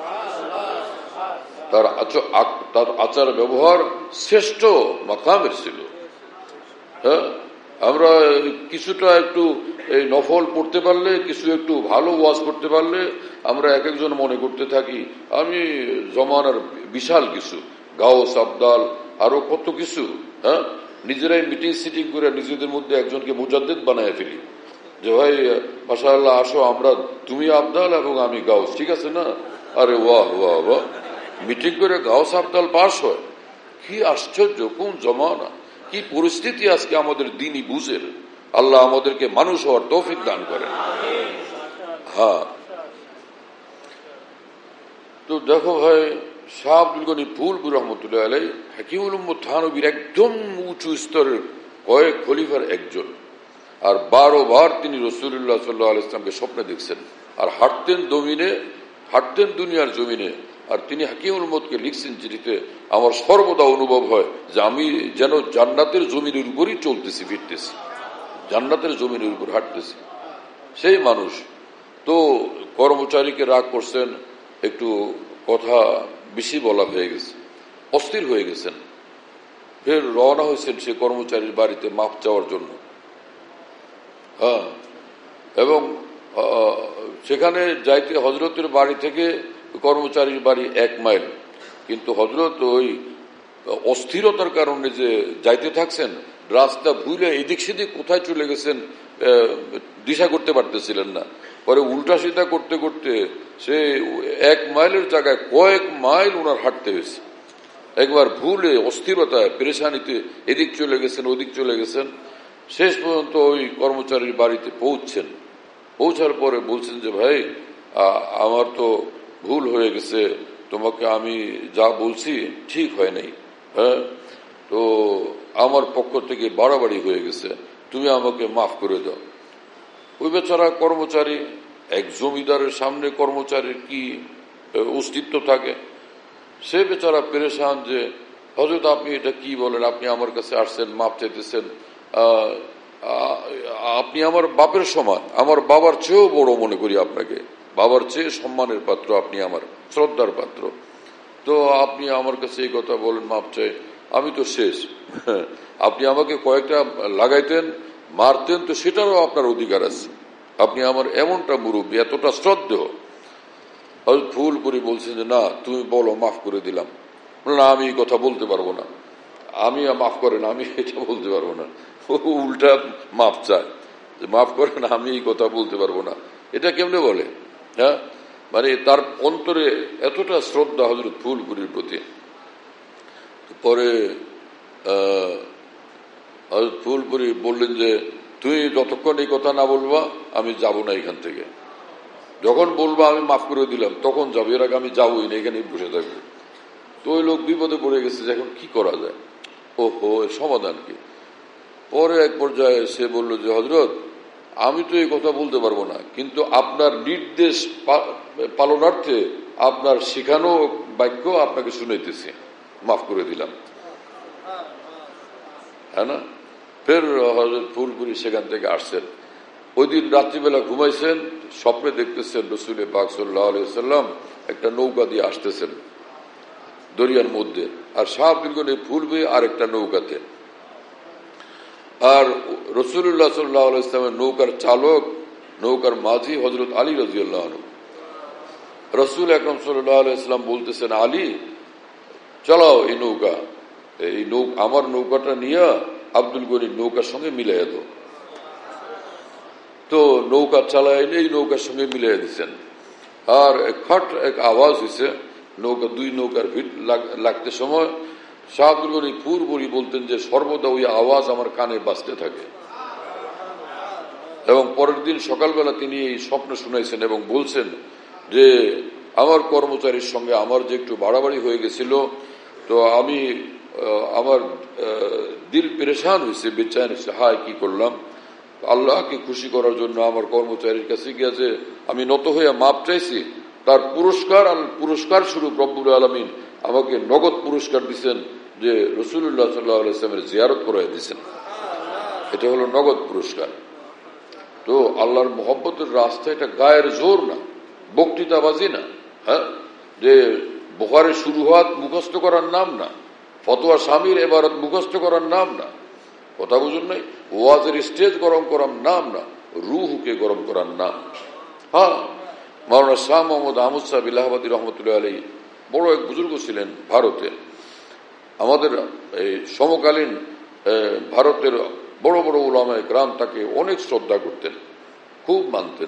তার তার আচার ব্যবহার শ্রেষ্ঠ মাকামের ছিল। হ্যাঁ, আমরা কিছুটা একটু এই নফল পড়তে পারলে, কিছু একটু ভালো ওয়াজ করতে পারলে আমরা এক একজন মনে করতে থাকি আমি জমানার বিশাল কিছু, গাউস আবদাল আরো কত কিছু। হ্যাঁ, নিজেরাই মিটিং সিটিং করে নিজেদের মধ্যে একজনকে মুজাদ্দিদ বানায় ফেলি যে ভাই মাশাআল্লাহ আসো, আমরা তুমি আবদাল এবং আমি গাউস, ঠিক আছে না? আরে ওয়াহ ওয়াহ ওয়াহ, মিটিং করে গাউস আবদাল পাস হয়। কি আশ্চর্য, কোন জমানা, কি পরিস্থিতি আজকে আমাদের দিনই বুঝের। আল্লাহ আমাদেরকে মানুষ হওয়ার তৌফিক দান করেন। হ্যাঁ, তো দেখো ভাই, শাহ আব্দুল গনি ফুলপুর রহমতুল্লাহ আলাই হাকিমুল উম্মত থানভীর একদম উঁচু স্তরের কয়েক খলিফার একজন, আর বারো বার তিনি রাসূলুল্লাহ সাল্লাল্লাহু আলাইহি ওয়াসাল্লামকে স্বপ্নে দেখছেন, আর হাঁটতেন জমিনে, হাঁটতেন দুনিয়ার জমিনে। আর তিনি হাকিমুল উম্মতকে লিখছেন চিঠিতে, আমার সর্বদা অনুভব হয় যে আমি যেন জান্নাতের জমিনের উপরই চলতেছি, ফিরতেছি, জান্নাতের জমিনের উপর হাঁটতেছি। সেই মানুষ তো কর্মচারীকে রাগ করছেন, একটু কথা বেশি বলা হয়ে গেছে, অস্থির হয়ে গেছেন, ফের রওনা হয়েছেন সে কর্মচারীর বাড়িতে মাপ চাওয়ার জন্য। হ্যাঁ, এবং সেখানে যাইতে হজরতের বাড়ি থেকে কর্মচারীর বাড়ি এক মাইল, কিন্তু হজরত ওই অস্থিরতার কারণে যে যাইতে থাকছেন, রাস্তা ভুলে এদিক সেদিক কোথায় চলে গেছেন দিশা করতে পারতেছিলেন না। পরে উল্টা সিধা করতে করতে সে এক মাইলের জায়গায় কয়েক মাইল ওনার হাঁটতে হয়েছে। একবার ভুলে অস্থিরতায় পেরেশানিতে এদিক চলে গেছেন, ওদিক চলে গেছেন, শেষ পর্যন্ত ওই কর্মচারীর বাড়িতে পৌঁছছেন। পৌঁছার পরে বলছেন যে ভাই আমার তো ভুল হয়ে গেছে, তোমাকে আমি যা বলছি ঠিক হয় নাই, হ্যাঁ, তো আমার পক্ষ থেকে বাড়াবাড়ি হয়ে গেছে, তুমি আমাকে মাফ করে দাও। ওই বেচারা কর্মচারী, এক জমিদারের সামনে কর্মচারীর কি অস্তিত্ব থাকে, সে বেচারা পেরেশান যে হযরত আপনি এটা কি বলেন, আপনি আমার কাছে আসছেন মাপ চাইতেছেন, আপনি আমার বাপের সমান, আমার বাবার চেয়েও বড় মনে করি আপনাকে, বাবার চেয়ে সম্মানের পাত্র, আপনি আমার শ্রদ্ধার পাত্র, তো আপনি আমার কাছে এই কথা বলেন মাপ চাই, আমি তো শেষ, আপনি আমাকে কয়েকটা লাগাইতেন মারতেন তো সেটারও আপনার অধিকার আছে, আপনি আমার এমনটা মুরব্বী, এতটা শ্রদ্ধেয়। হযরত ফুলপুরি বলছেন যে না তুমি বলো, মাফ করে দিলাম। না আমি এই কথা বলতে পারবো না, আমি মাফ করেন, আমি এটা বলতে পারবো না। উল্টা মাফ চায়, মাফ করেন, আমি এই কথা বলতে পারবো না। এটা কেমনে বলে? হ্যাঁ, মানে তার অন্তরে এতটা শ্রদ্ধা হযরত ফুলপুরির প্রতি। পরে হযরত ফুলপুরি বললেন যে তুই যতক্ষণ এই কথা না বলবা আমি যাব না এখান থেকে, যখন বলবা আমি মাফ করে দিলাম তখন যাবো, এর আগে আমি যাবোই না, এখানে বসে থাকবো। তো ওই লোক বিপদে পড়ে গেছে যে এখন কি করা যায়, ও হো সমাধান কি? পরে এক পর্যায়ে সে বলল যে হযরত আমি তো এই কথা বলতে পারবো না, কিন্তু আপনার নির্দেশ পালনার্থে আপনার শিখানো বাক্য আপনাকে শুনাইতেছি, মাফ করে দিলাম। হ্যাঁ না, ফের হযরত ফুলপুরি সেখান থেকে আসছেন। ওই দিন রাত্রিবেলা ঘুমাইছেন, স্বপ্নে দেখতেছেন রাসূল পাক সাল্লাল্লাহু আলাইহি ওয়াসাল্লাম একটা নৌকা দিয়ে আসতেছেন দরিয়ার মধ্যে, আর শাহ আব্দুল গনি ফুলপুরি আর একটা নৌকাতে, আর রাসূলুল্লাহ সাল্লাল্লাহু আলাইহি ওয়াসাল্লামের নৌকার চালক, নৌকার মাঝি হযরত আলী রাদিয়াল্লাহু আনহু। রাসূল আকরাম সাল্লাল্লাহু আলাইহি ওয়াসাল্লাম বলতেছেন আলী চালাও এই নৌকা, এই নৌকা আমার নৌকাটা নিয়ে আব্দুল গনির নৌকার সঙ্গে মিলাই দাও। তো নৌকা চালায় এই নৌকার সঙ্গে মিলাই দিচ্ছেন, আর খট এক আওয়াজ হয়েছে, নৌকা দুই নৌকার ভিড় লাগতে সময় শাহ আব্দুল গনি পুরোপুরি বলতেন যে সর্বদা ওই আওয়াজ আমার কানে বাজতে থাকে। এবং পরের দিন সকালবেলা তিনি এই স্বপ্ন শুনেছেন এবং বলছেন যে আমার কর্মচারীর সঙ্গে আমার যে একটু বাড়াবাড়ি হয়ে গেছিল, তো আমি আমার দিল পেরেশান হয়েছে, বেচান হয়েছে, হায় কি করলাম। আল্লাহকে খুশি করার জন্য আমার কর্মচারীর কাছে গিয়েছে আমি নত হয়ে মাপ চাইছি, তার পুরস্কার পুরস্কার স্বরূপ রব্বুল আলামিন আমাকে নগদ পুরস্কার দিচ্ছেন যে রাসূলুল্লাহ সাল্লাল্লাহু আলাইহি ওয়াসাল্লামের জিয়ারত করায় দিচ্ছেন। এটা হলো নগদ পুরস্কার। তো আল্লাহর মহব্বতের রাস্তা এটা গায়ের জোর না, বক্তৃতাবাজি না, হ্যাঁ, যে বুখারী শুরু হওয়া মুখস্থ করার নাম না, ফতোয়া স্বামীর এবারত মুখস্থ করার নাম না, কথা বুঝুন নাই, ওয়াজের স্টেজ গরম করার নাম না, রুহকে গরম করার নাম। হ্যাঁ, মাওলানা শাহ মোহাম্মদ আহমদ সাহেব ইলাহাবাদী রহমতুল্লাহ আলাইহি বড় এক বুজুর্গ ছিলেন ভারতে। আমাদের এই সমকালীন ভারতের বড় বড় উলামায়ে কেরাম তাকে অনেক শ্রদ্ধা করতেন, খুব মানতেন।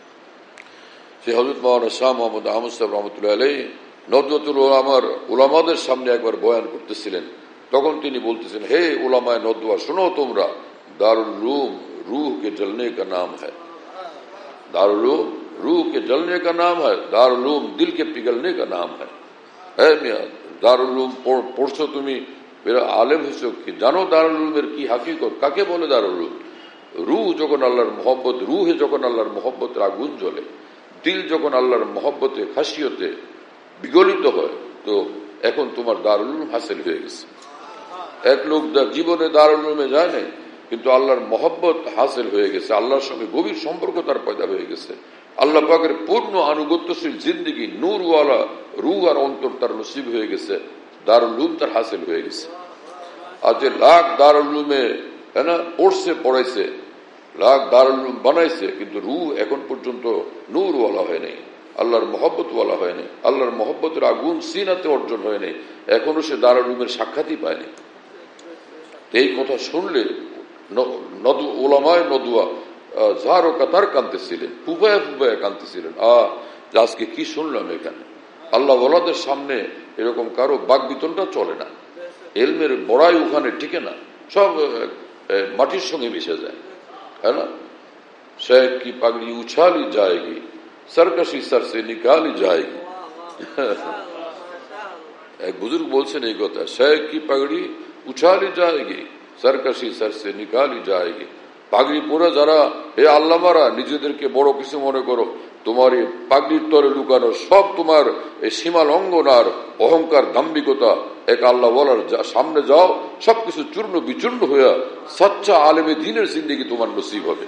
সে হযরত মাওলানা শাহ মোহাম্মদ আহমদ সাহেব রহমতুল্লাহ আলাইহি নদওয়াতুল উলামার উলামাদের সামনে একবার বয়ান করতেছিলেন। তখন তিনি বলতেছেন, হে উলামায়ে নদওয়া, শোনো তোমরা, দারুল উলুম रूह के जलने का नाम है, दारुल उलूम रूह के जलने का नाम है, दारुल उलूम दिल के पिघलने का नाम है। है मियां, दारुल उलूम পড়ছো তুমি, এরা আলেম হইছো কি জানো দারুল উলুমের কি হাকিকত, কাকে বলে দারুল উলুম? রূহ যখন আল্লাহর মহব্বত, রূহে যখন আল্লাহর মহব্বতের আগুন জ্বলে, দিল যখন আল্লাহর মহব্বতে খাসিয়তে বিগলিত হয়, তো এখন তোমার দারুল উলুম হাসিল হয়ে গেছে। এক লোক জীবনে দারুল উলুমে যায় নাই, কিন্তু আল্লাহর মহব্বত হাসিল হয়ে গেছে, আল্লাহর সঙ্গে গভীর সম্পর্ক তার পয়দা হয়ে গেছে, আল্লাহ পাকের পূর্ণ আনুগত্যশীল জিন্দিগি নূরওয়ালা রূহ আর অন্তর তার নসিব হয়ে গেছে, দারুল উলুম তার হাসিল হয়ে গেছে। আর যে লাখ দারুল উলুমে হ্যাঁ না পড়ছে পড়াইছে, লাখ দারুল উলুম বানাইছে, কিন্তু রূহ এখন পর্যন্ত নূরওয়ালা হয় নাই, আল্লাহর মহব্বতওয়ালা হয় নাই, আল্লাহর মহব্বতের আগুন সিনাতে অর্জন হয় নাই, এখনো সে দারুল উলুমের সাক্ষাৎই পায়নি। এই কথা শুনলে ওলামায়ে নদওয়া ঝাড় ও কাতার কাঁদতেছিলেন, ফুবায়া ফুবায়া কাঁদতেছিলেন, আহ আজকে কি শুনলাম এখানে। আল্লাহ ওয়ালাদের সামনে এরকম কারো বাক বিতনটা চলে না, এলমের বড়াই ওখানে টিকে না, সব মাটির সঙ্গে মিশে যায়, হ্যাঁ না। শেখ কি পাগড়ি উছালি যায়গি, সরকশি সর সে নিকালি যায়গি। এক বুজুর্গ বলছেন এই কথা, শেখ কি পাগড়ি উছালি যায়গি, সরকশি সর সে নিকালি যায়গি। পাগড়ি পরে যারা হে আল্লামারা নিজেদেরকে বড় কিছু মনে করো, তোমার এই পাগড়ির তরে লুকানো সব তোমার এই সীমা লঙ্ঘন আর অহংকার দাম্ভিকতা, এক আল্লাহ বলার সামনে যাও, সবকিছু চূর্ণ বিচূর্ণ হইয়া সচ্চা আলেমে দ্বীনের জিন্দেগি তোমার নসিব হবে।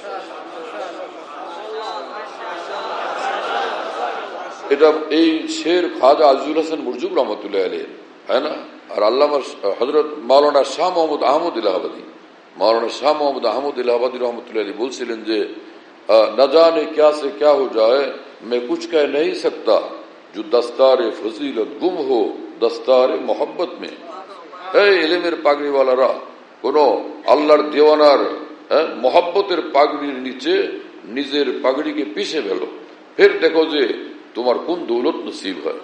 এটা এই শের খাজা আজিজুল হাসান মুরজুব রহমতুল্লাহ আলাইহি, হ্যাঁ না। আর আল্লামা হযরত মাওলানা শাহ মোহাম্মদ আহমদ ইলাহাবাদী, मौलाना शाह मोहम्मद अहमद इलाहाबादी रहमतुल्लाह अलैह बोलছিলেন যে न जाने क्या से क्या हो जाए मैं कुछ कह नहीं सकता जो दस्तार फजीलत गुम हो दस्तार मोहब्बत में। এই ইলমের পাগড়িওয়ালারা কোন আল্লাহর দেওয়ানার মোহব্বতের পাগড়ির নিচে নিজের পাগড়িকে পিষে ফেলো, ফের দেখো যে তোমার কোন দৌলত নসিব হয়,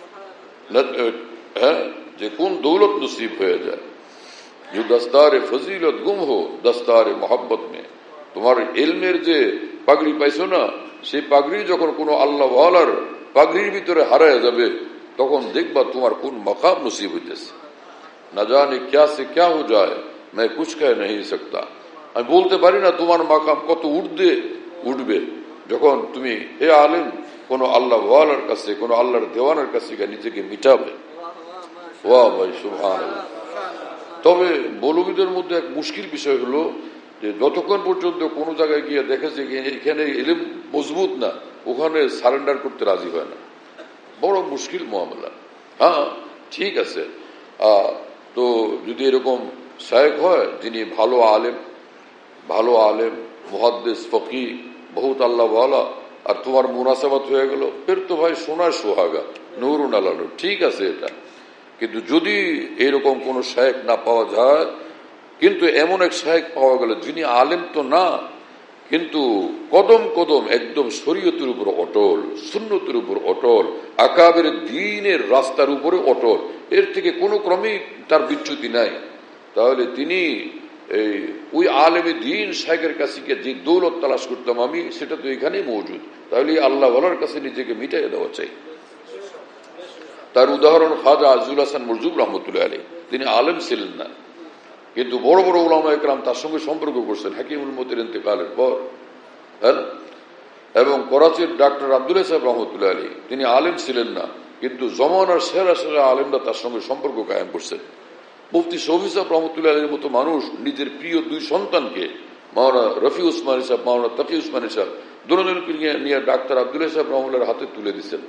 হ্যাঁ, যে কোন দৌলত নসিব হয়ে যায়। जो दस्तार फजीलत गुम हो दस्तार मोहब्बत में, তোমার ইলমের যে পাগড়ি পাইছো না, সেই পাগড়ি যখন কোনো আল্লাহ ওয়ালার পাগড়ির ভিতরে হারায় যাবে, তখন দেখবা তোমার কোন মাকাম নসিব হইতেছে। না জানে ক্যা সে ক্যা হো যায় मैं कुछ कह नहीं सकता, আমি বলতে পারি না তোমার মাকাম কত উঠবে উঠবে যখন তুমি হে আলেম কোন আল্লাহ ওয়ালার কাছে, কোন আল্লাহর দেওয়ানার কাছে নিজেকে মিটাবে। ওয়া ভাই সুবহানাল্লাহ। তবে মৌলবীদের মধ্যে এক মুশকিল বিষয় হলো যে যতক্ষণ পর্যন্ত কোনো জায়গায় গিয়ে দেখেছে এখানে ইলম মজবুত না, ওখানে সারেন্ডার করতে রাজি হয় না, বড় মুশকিল মামলা। হ্যাঁ ঠিক আছে, তো যদি এরকম শায়েখ হয় যিনি ভালো আলেম, ভালো আলেম মুহাদ্দিস ফকি বহুত আল্লাহ ওয়ালা, আর তোমার মুনাসাবাত হয়ে গেল, ফের তো ভাই সোনার সোহাগা নুরুন আলানু, ঠিক আছে এটা। কিন্তু যদি এরকম কোন শায়েখ না পাওয়া যায়, কিন্তু এমন এক শায়েখ পাওয়া গেল যিনি আলেম তো না, কিন্তু কদম কদম একদম শরীয়তের উপর অটল, সুন্নতের উপর অটল, আকাবের দ্বীনের রাস্তার উপরে অটল, এর থেকে কোনো ক্রমেই তার বিচ্যুতি নাই, তাহলে তিনি এই ওই আলেমে দ্বীন শায়েখের কাছে গিয়ে যে দৌলত তালাশ করতাম আমি, সেটা তো এখানেই মজুদ। তাহলে আল্লাহ ওয়ালার কাছে নিজেকে মিটাই দেওয়া চাই। তার উদাহরণ খাজা আজুল হাসান মরজুব রহমতুল্লাহ আলী। তিনি আলেম ছিলেন না, কিন্তু বড় বড় উলামা একরাম তার সঙ্গে সম্পর্ক করছেন হাকিমুল মতির ইন্তেকালের পর। হ্যাঁ, এবং করাচির ডাক্তার আব্দুল সাহেব রহমতুল্লাহ আলী, তিনি আলেম ছিলেন না, কিন্তু জমানার সেরা সেরা আলেমরা তার সঙ্গে সম্পর্ক কায়েম করছেন। মুফতি শফি সাহেব রহমতুল্লাহ আলীর মতো মানুষ নিজের প্রিয় দুই সন্তানকে, মাওলানা রফি উসমানী সাহেব, মাওলানা তকি উসমানী সাহেব, দুজনকে নিয়ে ডাক্তার আব্দুল সাহেব রহমতুল্লাহর হাতে তুলে দিচ্ছেন।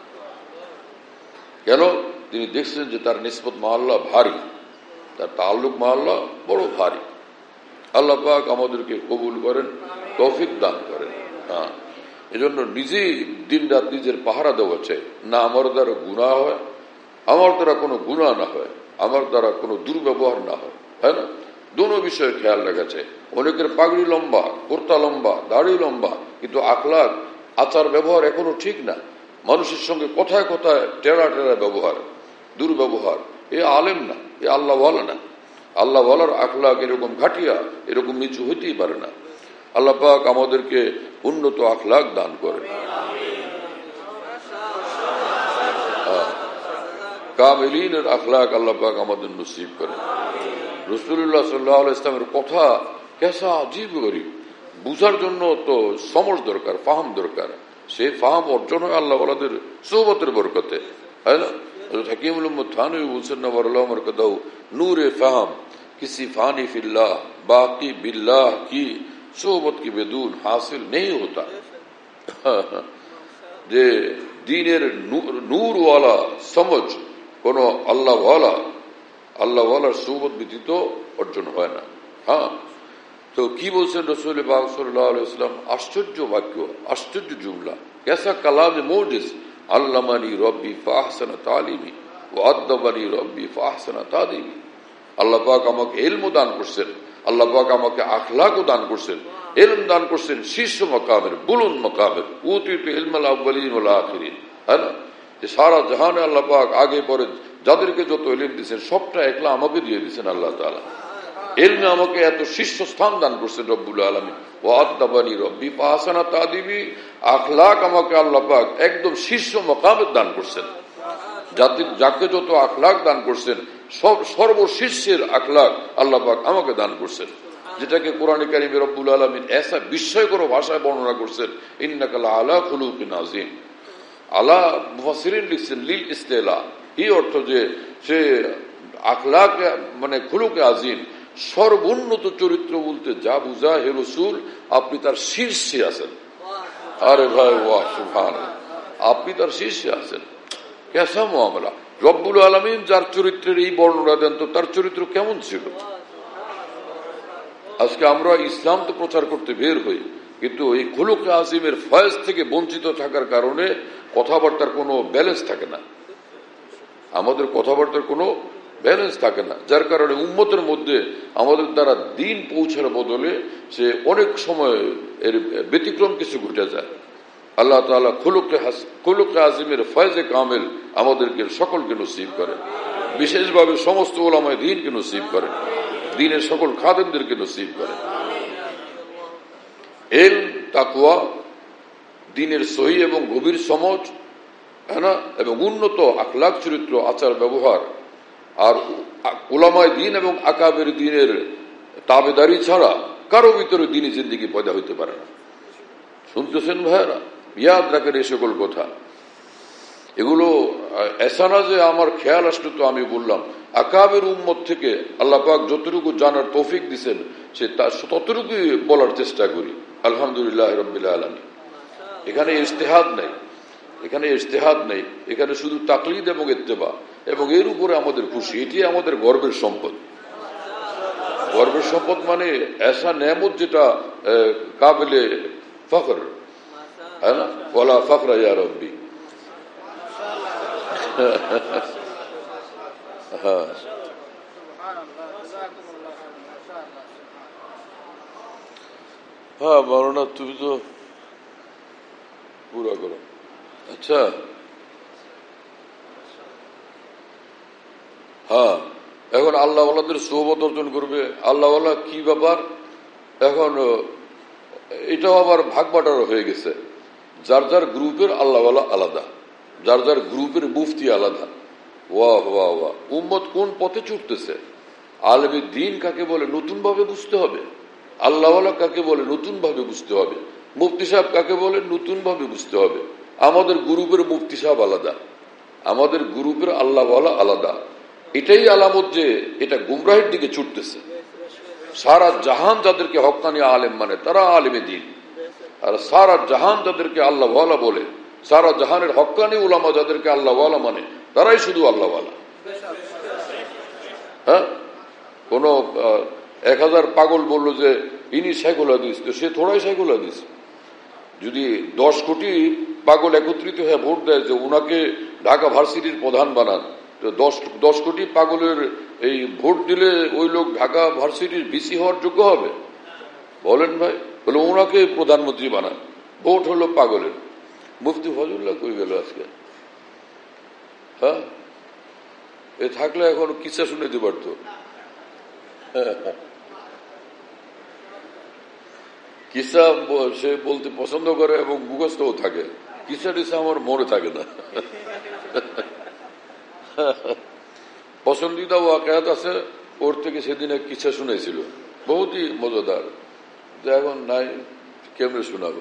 কেন? তিনি দেখছেন যে তার নিসবত মহল্লা ভারী, তার তাল্লুক মহল্লা বড় ভারী। আল্লাহ পাক আমাদেরকে কবুল করেন, তৌফিক দান করেন। হ্যাঁ, এজন্য নিজেই দিন রাত নিজের পাহারা দেওয়া চাই, না আমার দ্বারা গুনাহ হয়, আমার দ্বারা কোনো গুনাহ না হয়, আমার দ্বারা কোনো দুর্ব্যবহার না হয়। হ্যাঁ না, দুটো বিষয়ে খেয়াল রাখা চাই। অনেকের পাগড়ি লম্বা, কোর্তা লম্বা, দাড়ি লম্বা, কিন্তু আখলাক আচার ব্যবহার এখনো ঠিক না। মানুষের সঙ্গে কথায় কথায় টেরা টেরা ব্যবহার, দুর্ব্যবহার, এ আলেম না, এ আল্লাহ ওয়ালা না। আল্লাহ ওয়ালার আখলাক এরকম ঘাটিয়া, এরকম নিচু হইতেই পারে না। আল্লাহ পাক আমাদেরকে উন্নত আখলাক দান করেন। কামিলিনের আখলাক আল্লাহ পাক আমাদের নসিব করেন। রাসূলুল্লাহ সাল্লাল্লাহু আলাইহি ইসলামের কথা কেসা আজীব গরীব, বুঝার জন্য তো সমঝ দরকার, ফাহাম দরকার। সেই ফাহাম অর্জন হয় আল্লাহ ওয়ালাদের সোহবতের বরকতে। তাই না? হাকিমুল উম্মত থানভী বলছেন না, ওয়াল্লাহু মারকাদাহু, নূরে ফাহাম किसी फानी फिल्लाह बाकी बिल्लाह की सोहबत की बेदून हासिल नहीं होता। যে দ্বীনের নূর ওয়ালা সমঝ কোন আল্লাহ ওয়ালা, আল্লাহ ওয়ালার সোহবত ব্যতীত অর্জন হয় না। হ্যাঁ, তো কি বলছেন রাসূল পাক সাল্লাল্লাহু আলাইহি ওয়াসাল্লাম? আশ্চর্য বাক্য, আশ্চর্য জুমলা, কেসা কালামে মোজিজ, আল্লামানি রব্বি ফাহসানা তালিমি ওয়া আদবানি রব্বি ফাহসানা তাদিবি। আল্লাহ পাক আমাকে ইলম দান করছেন, আল্লাহ পাক আমাকে আখলাকও দান করছেন, ইলম দান করছেন শীর্ষ মাকামের, বুলুন্দ মাকামের, উতিতু ইলমাল আউয়ালিন ওয়াল আখিরিন। হ্যাঁ না, যে সারা জাহানে আল্লাহ পাক আগে পরে যাদেরকে যত ইলম দিয়েছেন সবটা একলা আমাকে দিয়ে দিয়েছেন আল্লাহ তাআলা। ইলমে আমাকে এত শীর্ষ স্থান দান করছেন রব্বুল আলামিন। ওয়া আদবানি রব্বি ফাহসানা তাদিবি, আখলাক আমাকে আল্লাহ পাক একদম শীর্ষ মাকামের দান করছেন। জাতির যাকে যত আখলাক দান করছেন সব সর্বশীর্ষের আখলাক আল্লাহ পাক আমাকে দান করছেন, যেটাকে কোরআনে কারিমে রব্বুল আলামিন এসা বিস্ময়কর ভাষায় বর্ণনা করছেন, ইন্নাকা লাআলা খুলুকিন আযীম। আলা মুফাসসিরিন লিখছেন লিল ইস্তিলা, এই অর্থ যে সে আখলাক মানে খুলুকে আযীম, সর্বোন্নত চরিত্র বলতে যা বুঝায় হে রাসূল আপনি তার শীর্ষে আছেন। আরে ভাই ওয়াহ সুবহানাল্লাহ, আপনি তার শীর্ষে আছেন। কেসা মুআমালা, রব্বুল আলামিন যার চরিত্রের এই বর্ণনা দেন তো তার চরিত্র কেমন ছিল। আজকে আমরা ইসলাম তো প্রচার করতে বের হই, কিন্তু এই খুলুকে আযীমের ফয়েজ থেকে বঞ্চিত থাকার কারণে কথাবার্তার কোনো ব্যালেন্স থাকে না, আমাদের কথাবার্তার কোনো ব্যালেন্স থাকে না, যার কারণে উম্মতের মধ্যে আমাদের দ্বারা দিন পৌঁছার বদলে সে অনেক সময় এর ব্যতিক্রম কিছু ঘটে যায়। আল্লাহ তাআলা খুলুকে খুলুকে আযীমের ফয়েজে কামেল আমাদেরকে সকলকে নসিব করেন, বিশেষভাবে সমস্ত উলামায়ে দ্বীনকে নসিব করেন, দ্বীনের সকল খাদেমদেরকে নসিব করেন। ইলম, তাকওয়া, দ্বীনের সহিহ এবং গভীর সমঝ, হ্যাঁ না, এবং উন্নত আখলাক চরিত্র, আচার ব্যবহার, আর উলামায়ে দ্বীন এবং আকাবের দ্বীনের তাবেদারি ছাড়া কারো ভিতরে দ্বীনি জিন্দেগি পয়দা হইতে পারে না। শুনতেছেন ভাইরা? ইয়াদ রাখেন এই সকল কথা। এগুলো এসা না যে আমার খেয়াল আসলে তো আমি বললাম। আকাবের উম্মত থেকে আল্লাহ পাক যতটুকু জানার তৌফিক দিচ্ছেন সে ততটুকুই বলার চেষ্টা করি। আলহামদুলিল্লাহ রাব্বিল আলামিন। এখানে ইজতিহাদ নেই, এখানে ইজতিহাদ নেই, এখানে শুধু তাকলিদ এবং ইত্তেবা, এবং এর উপরে আমাদের খুশি। এটি আমাদের গর্বের সম্পদ। গর্বের সম্পদ মানে এসা নেয়ামত যেটা কাবিলে ফখর, হ্যাঁ না, ওয়ালা ফখরা ইয়া রব্বি। হ্যাঁ হ্যাঁ মাওলানা তুমি তো পুরা করো। আচ্ছা হ্যাঁ এখন আল্লাহওয়ালাদের সোহবত অর্জন করবে, আল্লাহওয়ালা কি ব্যাপার? এখন এটাও আবার ভাগ বাটারও হয়ে গেছে, যার যার গ্রুপের আল্লাহওয়ালা আলাদা, যার যার গ্রুপের মুফতি আলাদা। ওয়াহ ওয়াহ ওয়াহ, উম্মত কোন পথে ছুটতেছে? আলেমে দ্বীন কাকে বলে নতুন ভাবে বুঝতে হবে, আল্লাহওয়ালা কাকে বলে নতুন ভাবে বুঝতে হবে, মুফতি সাহেব কাকে বলে নতুন ভাবে বুঝতে হবে। আমাদের গ্রুপের মুফতি সাহেব আলাদা, আমাদের গ্রুপের আল্লাহওয়ালা আলাদা। এটাই আলামত যে এটা গুমরাহের দিকে ছুটতেছে। সারা জাহান যাদেরকে হক্কানি আলেম মানে তারা আলেমে দ্বীন, আর সারা জাহান যাদেরকে আল্লাহওয়ালা বলে, সারা জাহানের হক্কানি উলামা যাদেরকে আল্লাহওয়ালা মানে তারাই শুধু আল্লাহওয়ালা। হ্যাঁ, কোন এক হাজার পাগল বললো যে ইনি শেখুল হাদিস, তো সে থোড়াই শেখুল হাদিস। যদি দশ কোটি পাগল একত্রিত হয়ে ভোট দেয় যে উনাকে ঢাকা ভার্সিটির প্রধান বানান, তো দশ দশ কোটি পাগলের এই ভোট দিলে ওই লোক ঢাকা ভার্সিটির ভিসি হওয়ার যোগ্য হবে? বলেন ভাই, বলে ওনাকে প্রধানমন্ত্রী বানান, ভোট হলো পাগলের। মুফতি ফজলুল্লাহ কই গেল আজকে? হ্যাঁ, এ থাকলে এখন কিসা শুনেতে পারত। কিসা সে বলতে পছন্দ করে এবং মুখস্থও থাকে, কিসা টিসা আমার মনে থাকে না। পছন্দিদা ওয়াকায়াত আছে, ওর থেকে সেদিন এক কিসা শুনেছিল, বহুতই মজাদার। এখন নাই, কেমনে শোনাবো?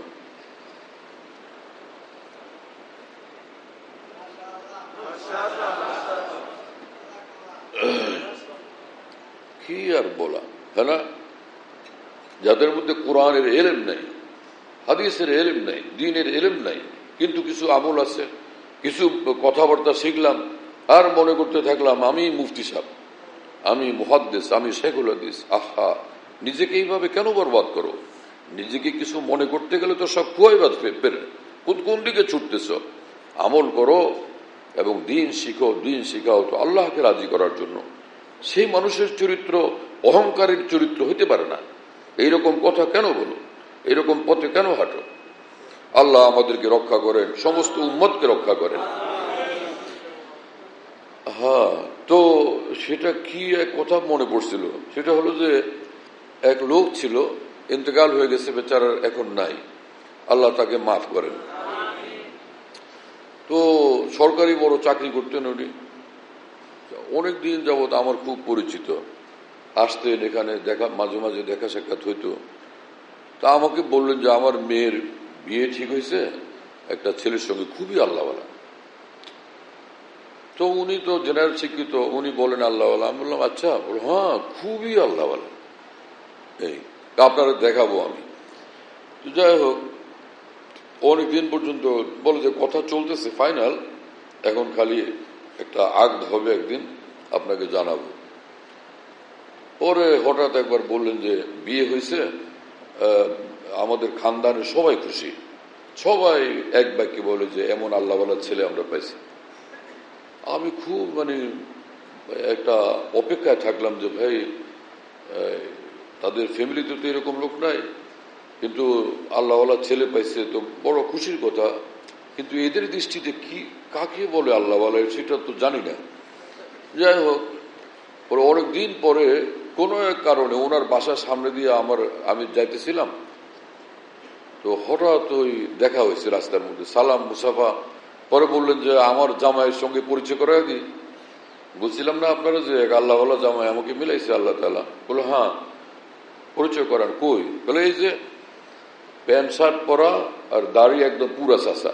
কি আর বলা, হ্যাঁ না? যাদের মধ্যে কোরআনের এলেম নাই, হাদিসের এলেম নাই, দ্বীনের এলেম নাই, কিন্তু কিছু আমল আছে, কিছু কথাবার্তা শিখলাম আর মনে করতে থাকলাম আমি মুফতি সাহেব, আমি মুহাদ্দিস, আমি শেখুল হাদিস। আহা, নিজেকে এইভাবে কেন বরবাদ করো? নিজেকে কিছু মনে করতে গেলে তো সব খুয়াইবাদ পেরে কোন কোন দিকে ছুটতেছ? আমল করো এবং দ্বীন শিখো, দ্বীন শিখাও তো আল্লাহকে রাজি করার জন্য। সেই মানুষের চরিত্র অহংকারের চরিত্র হইতে পারে না। এইরকম কথা কেন বলো? এইরকম পথে কেন হাঁটো? আল্লাহ আমাদেরকে রক্ষা করেন, সমস্ত উম্মতকে রক্ষা করেন। হ্যাঁ, তো সেটা কি এক কথা মনে পড়ছিল, সেটা হলো যে এক লোক ছিল, ইন্তেকাল হয়ে গেছে, বেচারার এখন নাই, আল্লাহ তাকে মাফ করেন। তো সরকারি বড় চাকরি করতেন উনি, অনেক দিন যাবৎ আমার খুব পরিচিত, আসতেন এখানে, দেখা মাঝে মাঝে দেখা সাক্ষাৎ হইতো। তা আমাকে বললেন যে আমার মেয়ের বিয়ে ঠিক হয়েছে একটা ছেলের সঙ্গে, খুবই আল্লাহওয়ালা। তো উনি তো জেনারেল শিক্ষিত, উনি বলেন আল্লাহওয়ালা। আমি বললাম আচ্ছা, বল হ্যাঁ খুবই আল্লাহওয়ালা, এই আপনারা দেখাবো আমি। তো যাই হোক, অনেকদিন পর্যন্ত বলে যে কথা চলতেছে ফাইনাল, এখন খালি একটা আগদ হবে, একদিন আপনাকে জানাবো। পরে হঠাৎ একবার বললেন যে বিয়ে হয়েছে, আমাদের খানদানের সবাই খুশি, সবাই এক বাক্যে বলে যে এমন আল্লাহওয়ালা ছেলে আমরা পাইছি। আমি খুব মানে একটা অপেক্ষায় থাকলাম যে ভাই তাদের ফ্যামিলিতে তো এরকম লোক নাই, কিন্তু আল্লাহওয়ালা ছেলে পাইছে তো বড় খুশির কথা। কিন্তু এদের দৃষ্টিতে কি কাকে বলে আল্লাহওয়ালা সেটা তো জানি না। যাই হোক, পরে অনেক দিন পরে কোনো এক কারণে ওনার বাসার সামনে দিয়ে আমার আমি যাইতেছিলাম, তো হঠাৎ ওই দেখা হয়েছে রাস্তার মধ্যে, সালাম মুসাফা। পরে বললেন যে আমার জামাইয়ের সঙ্গে পরিচয় করাই দিই। বলছিলাম না আপনারা যে এক আল্লাহওয়ালা জামাই আমাকে মিলাইছে আল্লাহ তাআলা? বলে হ্যাঁ, পরিচয় করান। কই? বলে এই যে প্যান্ট শার্ট পরা আর দাড়ি একদম পুরা চাষা,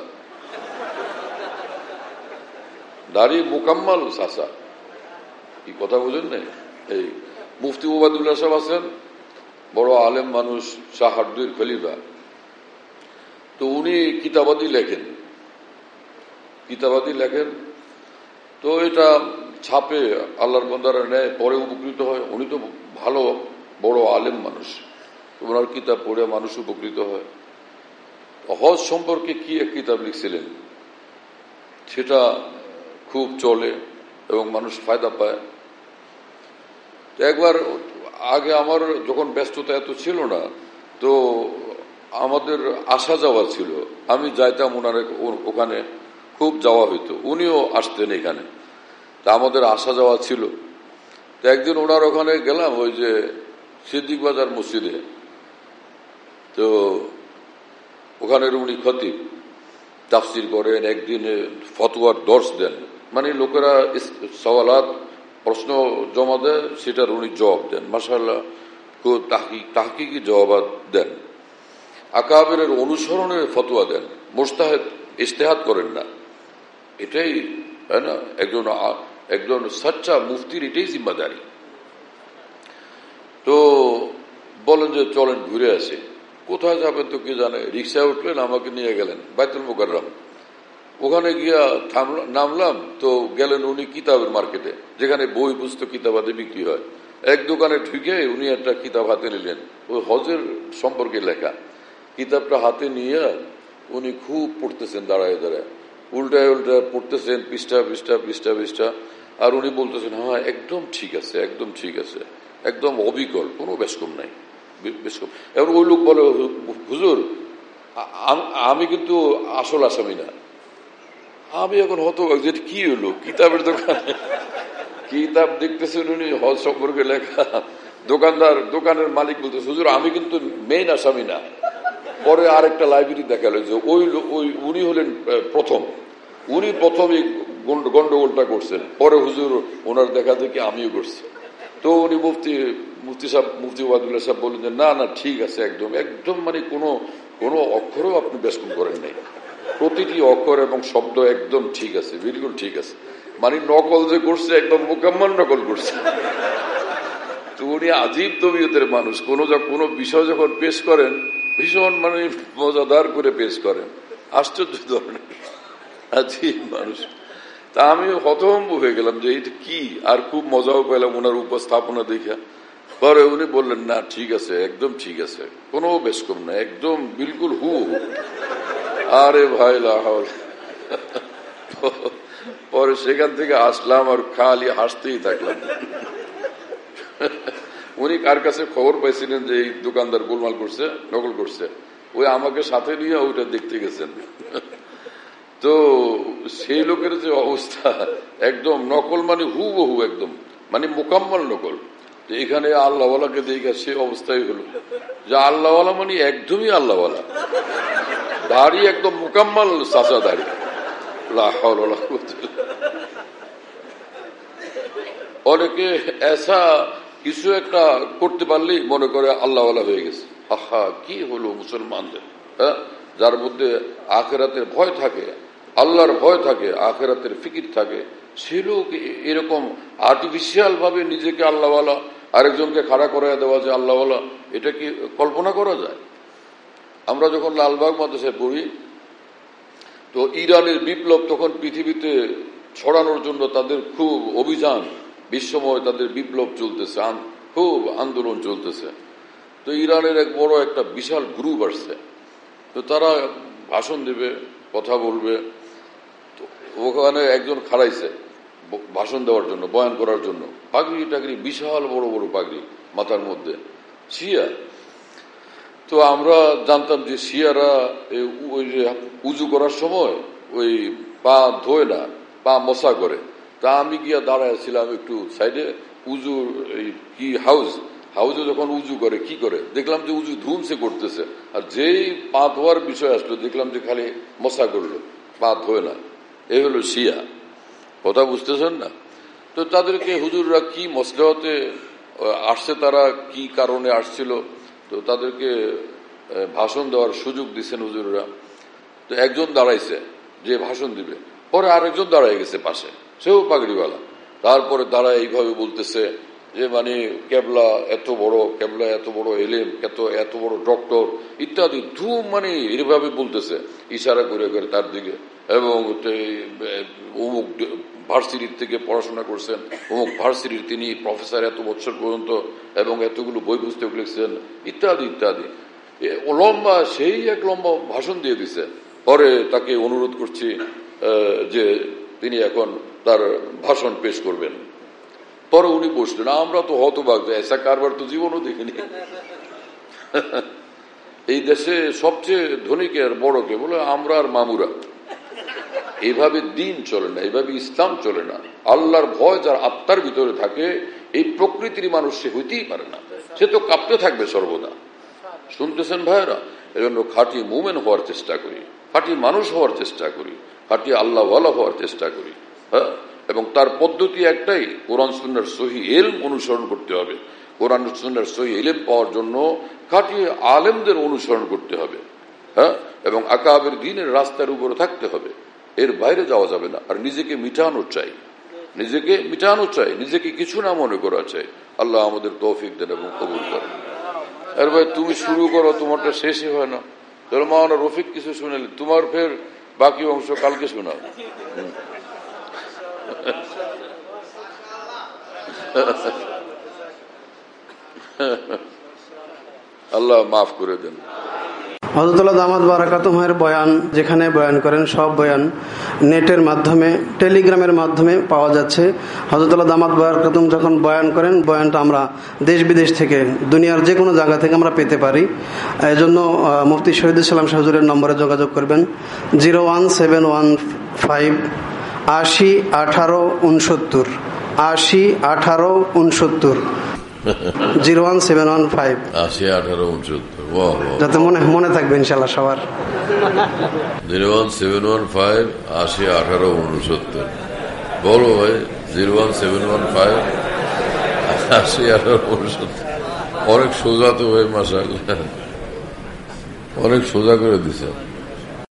দাড়ি মোকাম্মাল চাষা। কি কথা বুঝেন নাই? এই মুফতি ওবায়দুল্লাহ সাহেব আছেন, বড় আলেম মানুষ, শাহারদুর খলিফা। তো উনি কিতাবাদি লেখেন, কিতাবাদি লেখেন তো এটা ছাপে, আল্লাহর বান্দারা নেয়, পরে উপকৃত হয়। উনি তো ভালো বড় আলেম মানুষ, ওনার কিতাব পড়ে মানুষ উপকৃত হয়। হজ সম্পর্কে কি এক কিতাব লিখছিলেন, সেটা খুব চলে, এবং মানুষ ফায়দা পায়। একবার আগে আমার যখন ব্যস্ততা এত ছিল না, তো আমাদের আসা যাওয়া ছিল, আমি যাইতাম ওনার ওখানে, খুব যাওয়া হইতো, উনিও আসতেন এখানে, তা আমাদের আসা যাওয়া ছিল। তো একদিন ওনার ওখানে গেলাম, ওই যে সিদ্দিক বাজার মসজিদে, তো ওখানের উনি খতিব, তাফসির করেন, একদিন ফতোয়ার দর্শ দেন, মানে লোকেরা সওয়ালাত প্রশ্ন জমা দেয়, সেটার উনি জবাব দেন, মাশাআল্লাহ তাহকিকি জবাব দেন, আকাবেরের অনুসরণে ফতোয়া দেন, মুজতাহিদ ইজতিহাদ করেন না। এটাই তাই না, একজন একজন সচ্চা মুফতির এটাই জিম্মাদারি। তো বলেন যে চলেন ঘুরে আসে। কোথায় যাবেন তো কে জানে, রিক্সায় উঠলেন, আমাকে নিয়ে গেলেন বাইতুল মুকাররম। ওখানে গিয়া নামলাম, তো গেলেন উনি কিতাবের মার্কেটে, যেখানে বই পুস্তক কিতাবাদি বিক্রি হয়। এক দোকানে ঢুকে উনি একটা কিতাব হাতে নিলেন, ওই হজের সম্পর্কে লেখা কিতাবটা হাতে নিয়ে উনি খুব পড়তেছেন, দাঁড়ায় দাঁড়ায় উল্টায় উল্টায় পড়তেছেন, পৃষ্ঠা পৃষ্ঠা পৃষ্ঠা পৃষ্ঠা আর উনি বলতেছেন হ্যাঁ একদম ঠিক আছে, একদম ঠিক আছে, একদম অবিকল, কোনো বেশকম নাই, বেশকম। এবার ওই লোক বলে, হুজুর আমি কিন্তু আসল আসামি না। আমি এখন হতো যে কি হলো, কিতাবের দোকানে কিতাব দেখতেছেন উনি হজ সম্পর্কে লেখা, দোকানদার দোকানের মালিক বলতেছে হুজুর আমি কিন্তু মেইন আসামি না। পরে আরেকটা লাইব্রেরি দেখালো যে ওই ওই উনি হলেন প্রথম, উনি প্রথম এই গন্ডগোলটা করছেন, পরে হুজুর ওনার দেখা দেখি আমিও করছি। তো উনি মুফতি মুফতি সাহেব মুফতি ওয়াদুল্লাহ সাহেব বললেন যে না না ঠিক আছে, একদম একদম মানে কোনো কোনো অক্ষরও আপনি বেশকম করেন নাই, প্রতিটি অক্ষর এবং শব্দ একদম ঠিক আছে, বিলকুল ঠিক আছে, মানে নকল যে করছে একদম মোকাম্মল নকল করছে। তো উনি আজীব তবিয়তের মানুষ, কোনো কোনো বিষয় যখন পেশ করেন ভীষণ মানে মজাদার করে পেশ করেন, আশ্চর্য ধরনের আজীব মানুষ। তা আমি হতভম্ব হয়ে গেলাম যে এটা কি, আর খুব মজাও পেলাম ওনার উপস্থাপনা দেখা। পরে উনি বললেন না ঠিক আছে, একদম ঠিক আছে, কোনো বেশকম না, একদম বিলকুল হু হু। আরে ভাই লাহল। পরে সেখান থেকে আসলাম আর খালি হাসতেই থাকলাম। উনি কার কাছে খবর পাইছিলেন যে এই দোকানদার গোলমাল করছে, নকল করছে, ওই আমাকে সাথে নিয়ে ওইটা দেখতে গেছেন। তো সেই লোকের যে অবস্থা, একদম নকল মানে হু বহু, একদম মানে মোকাম্মল নকল। এখানে আল্লাহওয়ালাকে দেখে সে অবস্থায় হলো যে আল্লাহওয়ালা মানে একদমই আল্লাহওয়ালা, দাড়ি একদম মোকাম্মল চাচা দাড়ি। অনেকে এসা কিছু একটা করতে পারলেই মনে করে আল্লাহওয়ালা হয়ে গেছে। আহা কি হলো মুসলমানদের, হ্যাঁ, যার মধ্যে আখেরাতের ভয় থাকে, আল্লাহর ভয় থাকে, আখেরাতের ফিকির থাকে, সে লোক এরকম আর্টিফিশিয়াল ভাবে নিজেকে আল্লাহওয়ালা, আরেকজনকে খাড়া করাই দেওয়া যে আল্লাহওয়ালা, এটা কি কল্পনা করা যায়? আমরা যখন লালবাগ মাদ্রাসায় পড়ি, তো ইরানের বিপ্লব তখন পৃথিবীতে ছড়ানোর জন্য তাদের খুব অভিযান, বিশ্বময় তাদের বিপ্লব চলতেছে, খুব আন্দোলন চলতেছে। তো ইরানের এক বড় একটা বিশাল গ্রুপ আসছে, তো তারা ভাষণ দেবে, কথা বলবে। তো ওখানে একজন খাড়াইছে ভাষণ দেওয়ার জন্য, বয়ান করার জন্য, পাগড়ি টাগড়ি বিশাল বড় বড় পাগড়ি মাথার মধ্যে, শিয়া। তো আমরা জানতাম যে শিয়ারা ওই যে উজু করার সময় ওই পা ধোয় না, পা মশা করে। তা আমি গিয়া দাঁড়াইছিলাম একটু সাইডে, উজু কি হাউস হাউসে যখন উজু করে কি করে দেখলাম যে উজু ধুমসে করতেছে, আর যেই পা ধোয়ার বিষয় আসলো দেখলাম যে খালি মশা করলো, পা ধোয় না। এই হলো শিয়া, কথা বুঝতেছেন না? তো তাদেরকে হুজুররা কি মসলাহতে আসছে, তারা কি কারণে আসছিল, তো তাদেরকে ভাষণ দেওয়ার সুযোগ দিচ্ছেন হুজুররা। তো একজন দাঁড়াইছে যে ভাষণ দিবে, পরে আরেকজন দাঁড়াই গেছে পাশে, সেও পাগড়িওয়ালা। তারপরে দাঁড়ায় এইভাবে বলতেছে যে মানে কেবলা এত বড়, কেবলা এত বড় এলেম, এত এত বড় ডক্টর ইত্যাদি, ধুম মানে এইভাবে বলতেছে, ইশারা করে করে তার দিকে। এবং অমুক ভার্সিটির থেকে পড়াশোনা করছেন, অমুক ভার্সিটির তিনি প্রফেসর এত বছর পর্যন্ত, এবং এতগুলো বই পুস্তক লিখছেন ইত্যাদি ইত্যাদি। লম্বা সেই এক লম্বা ভাষণ দিয়ে দিছে। পরে তাকে অনুরোধ করছি যে তিনি এখন তার ভাষণ পেশ করবেন। পরে উনি বসলেন, আমরা তো হতবাক, এসা কারবার তো জীবনও দেখিনি। এই দেশে সবচেয়ে ধনীকে আর বড়কে বলে আমরা আর মামুরা। এইভাবে দিন চলে না, এইভাবে ইসলাম চলে না। আল্লাহর ভয় যার আত্মার ভিতরে থাকে, এই প্রকৃতির মানুষ সে হইতেই পারে না, সে তো কাঁপতে থাকবে সর্বদা। শুনতেছেন ভাইরা? এজন্য খাঁটি মুমেন হওয়ার চেষ্টা করি, খাঁটি মানুষ হওয়ার চেষ্টা করি, খাঁটি আল্লাহওয়ালা হওয়ার চেষ্টা করি। হ্যাঁ, এবং তার পদ্ধতি একটাই, কোরআন সুন্নাহর সহি ইলম অনুসরণ করতে হবে। কোরআন সুন্নাহর সহি ইলম পাওয়ার জন্য খাঁটি আলেমদের অনুসরণ করতে হবে। হ্যাঁ, এবং আকাবের দ্বীনের রাস্তার উপরে থাকতে হবে, এর বাইরে যাওয়া যাবে না। আর নিজেকে মিটানো চাই, নিজেকে মিটানো চাই, নিজেকে কিছু না মনে করা চাই। আল্লাহ আমাদের তৌফিক দেন এবং কবুল করেন। আর ভাই তুমি শুরু করো, তোমারটা শেষই হয় না। তাহলে মাওলানা রফিক কিছু শুনালি, তোমার ফের বাকি অংশ কালকে শোনাও। আল্লাহ মাফ করে দেন। হযরতুল্লাহ দামাত বারাকাতুহুমের বয়ান যেখানে বয়ান করেন, সব বয়ান নেটের মাধ্যমে, টেলিগ্রামের মাধ্যমে পাওয়া যাচ্ছে। হযরতুল্লাহ দামাত বারাকাতুহুম যখন বয়ান করেন, বয়ানটা আমরা দেশ বিদেশ থেকে, দুনিয়ার যে কোনো জায়গা থেকে আমরা পেতে পারি। এই জন্য মুফতি শহীদুল ইসলাম হুজুরের নম্বরে যোগাযোগ করবেন, zero one seven one five আশি আঠারো উনসত্তর আশি আঠারো উনসত্তর zero one seven one five আশি আঠারো উনসত্তর যাতে মনে মনে থাকবে ইনশাল্লাহ সবার। Zero one seven one five আশি আঠারো উনসত্তর বলো ভাই, zero one seven one five আশি আঠারো উনসত্তর। অনেক সোজা তো ভাই, মাশাআল্লাহ, অনেক সোজা করে দিছে।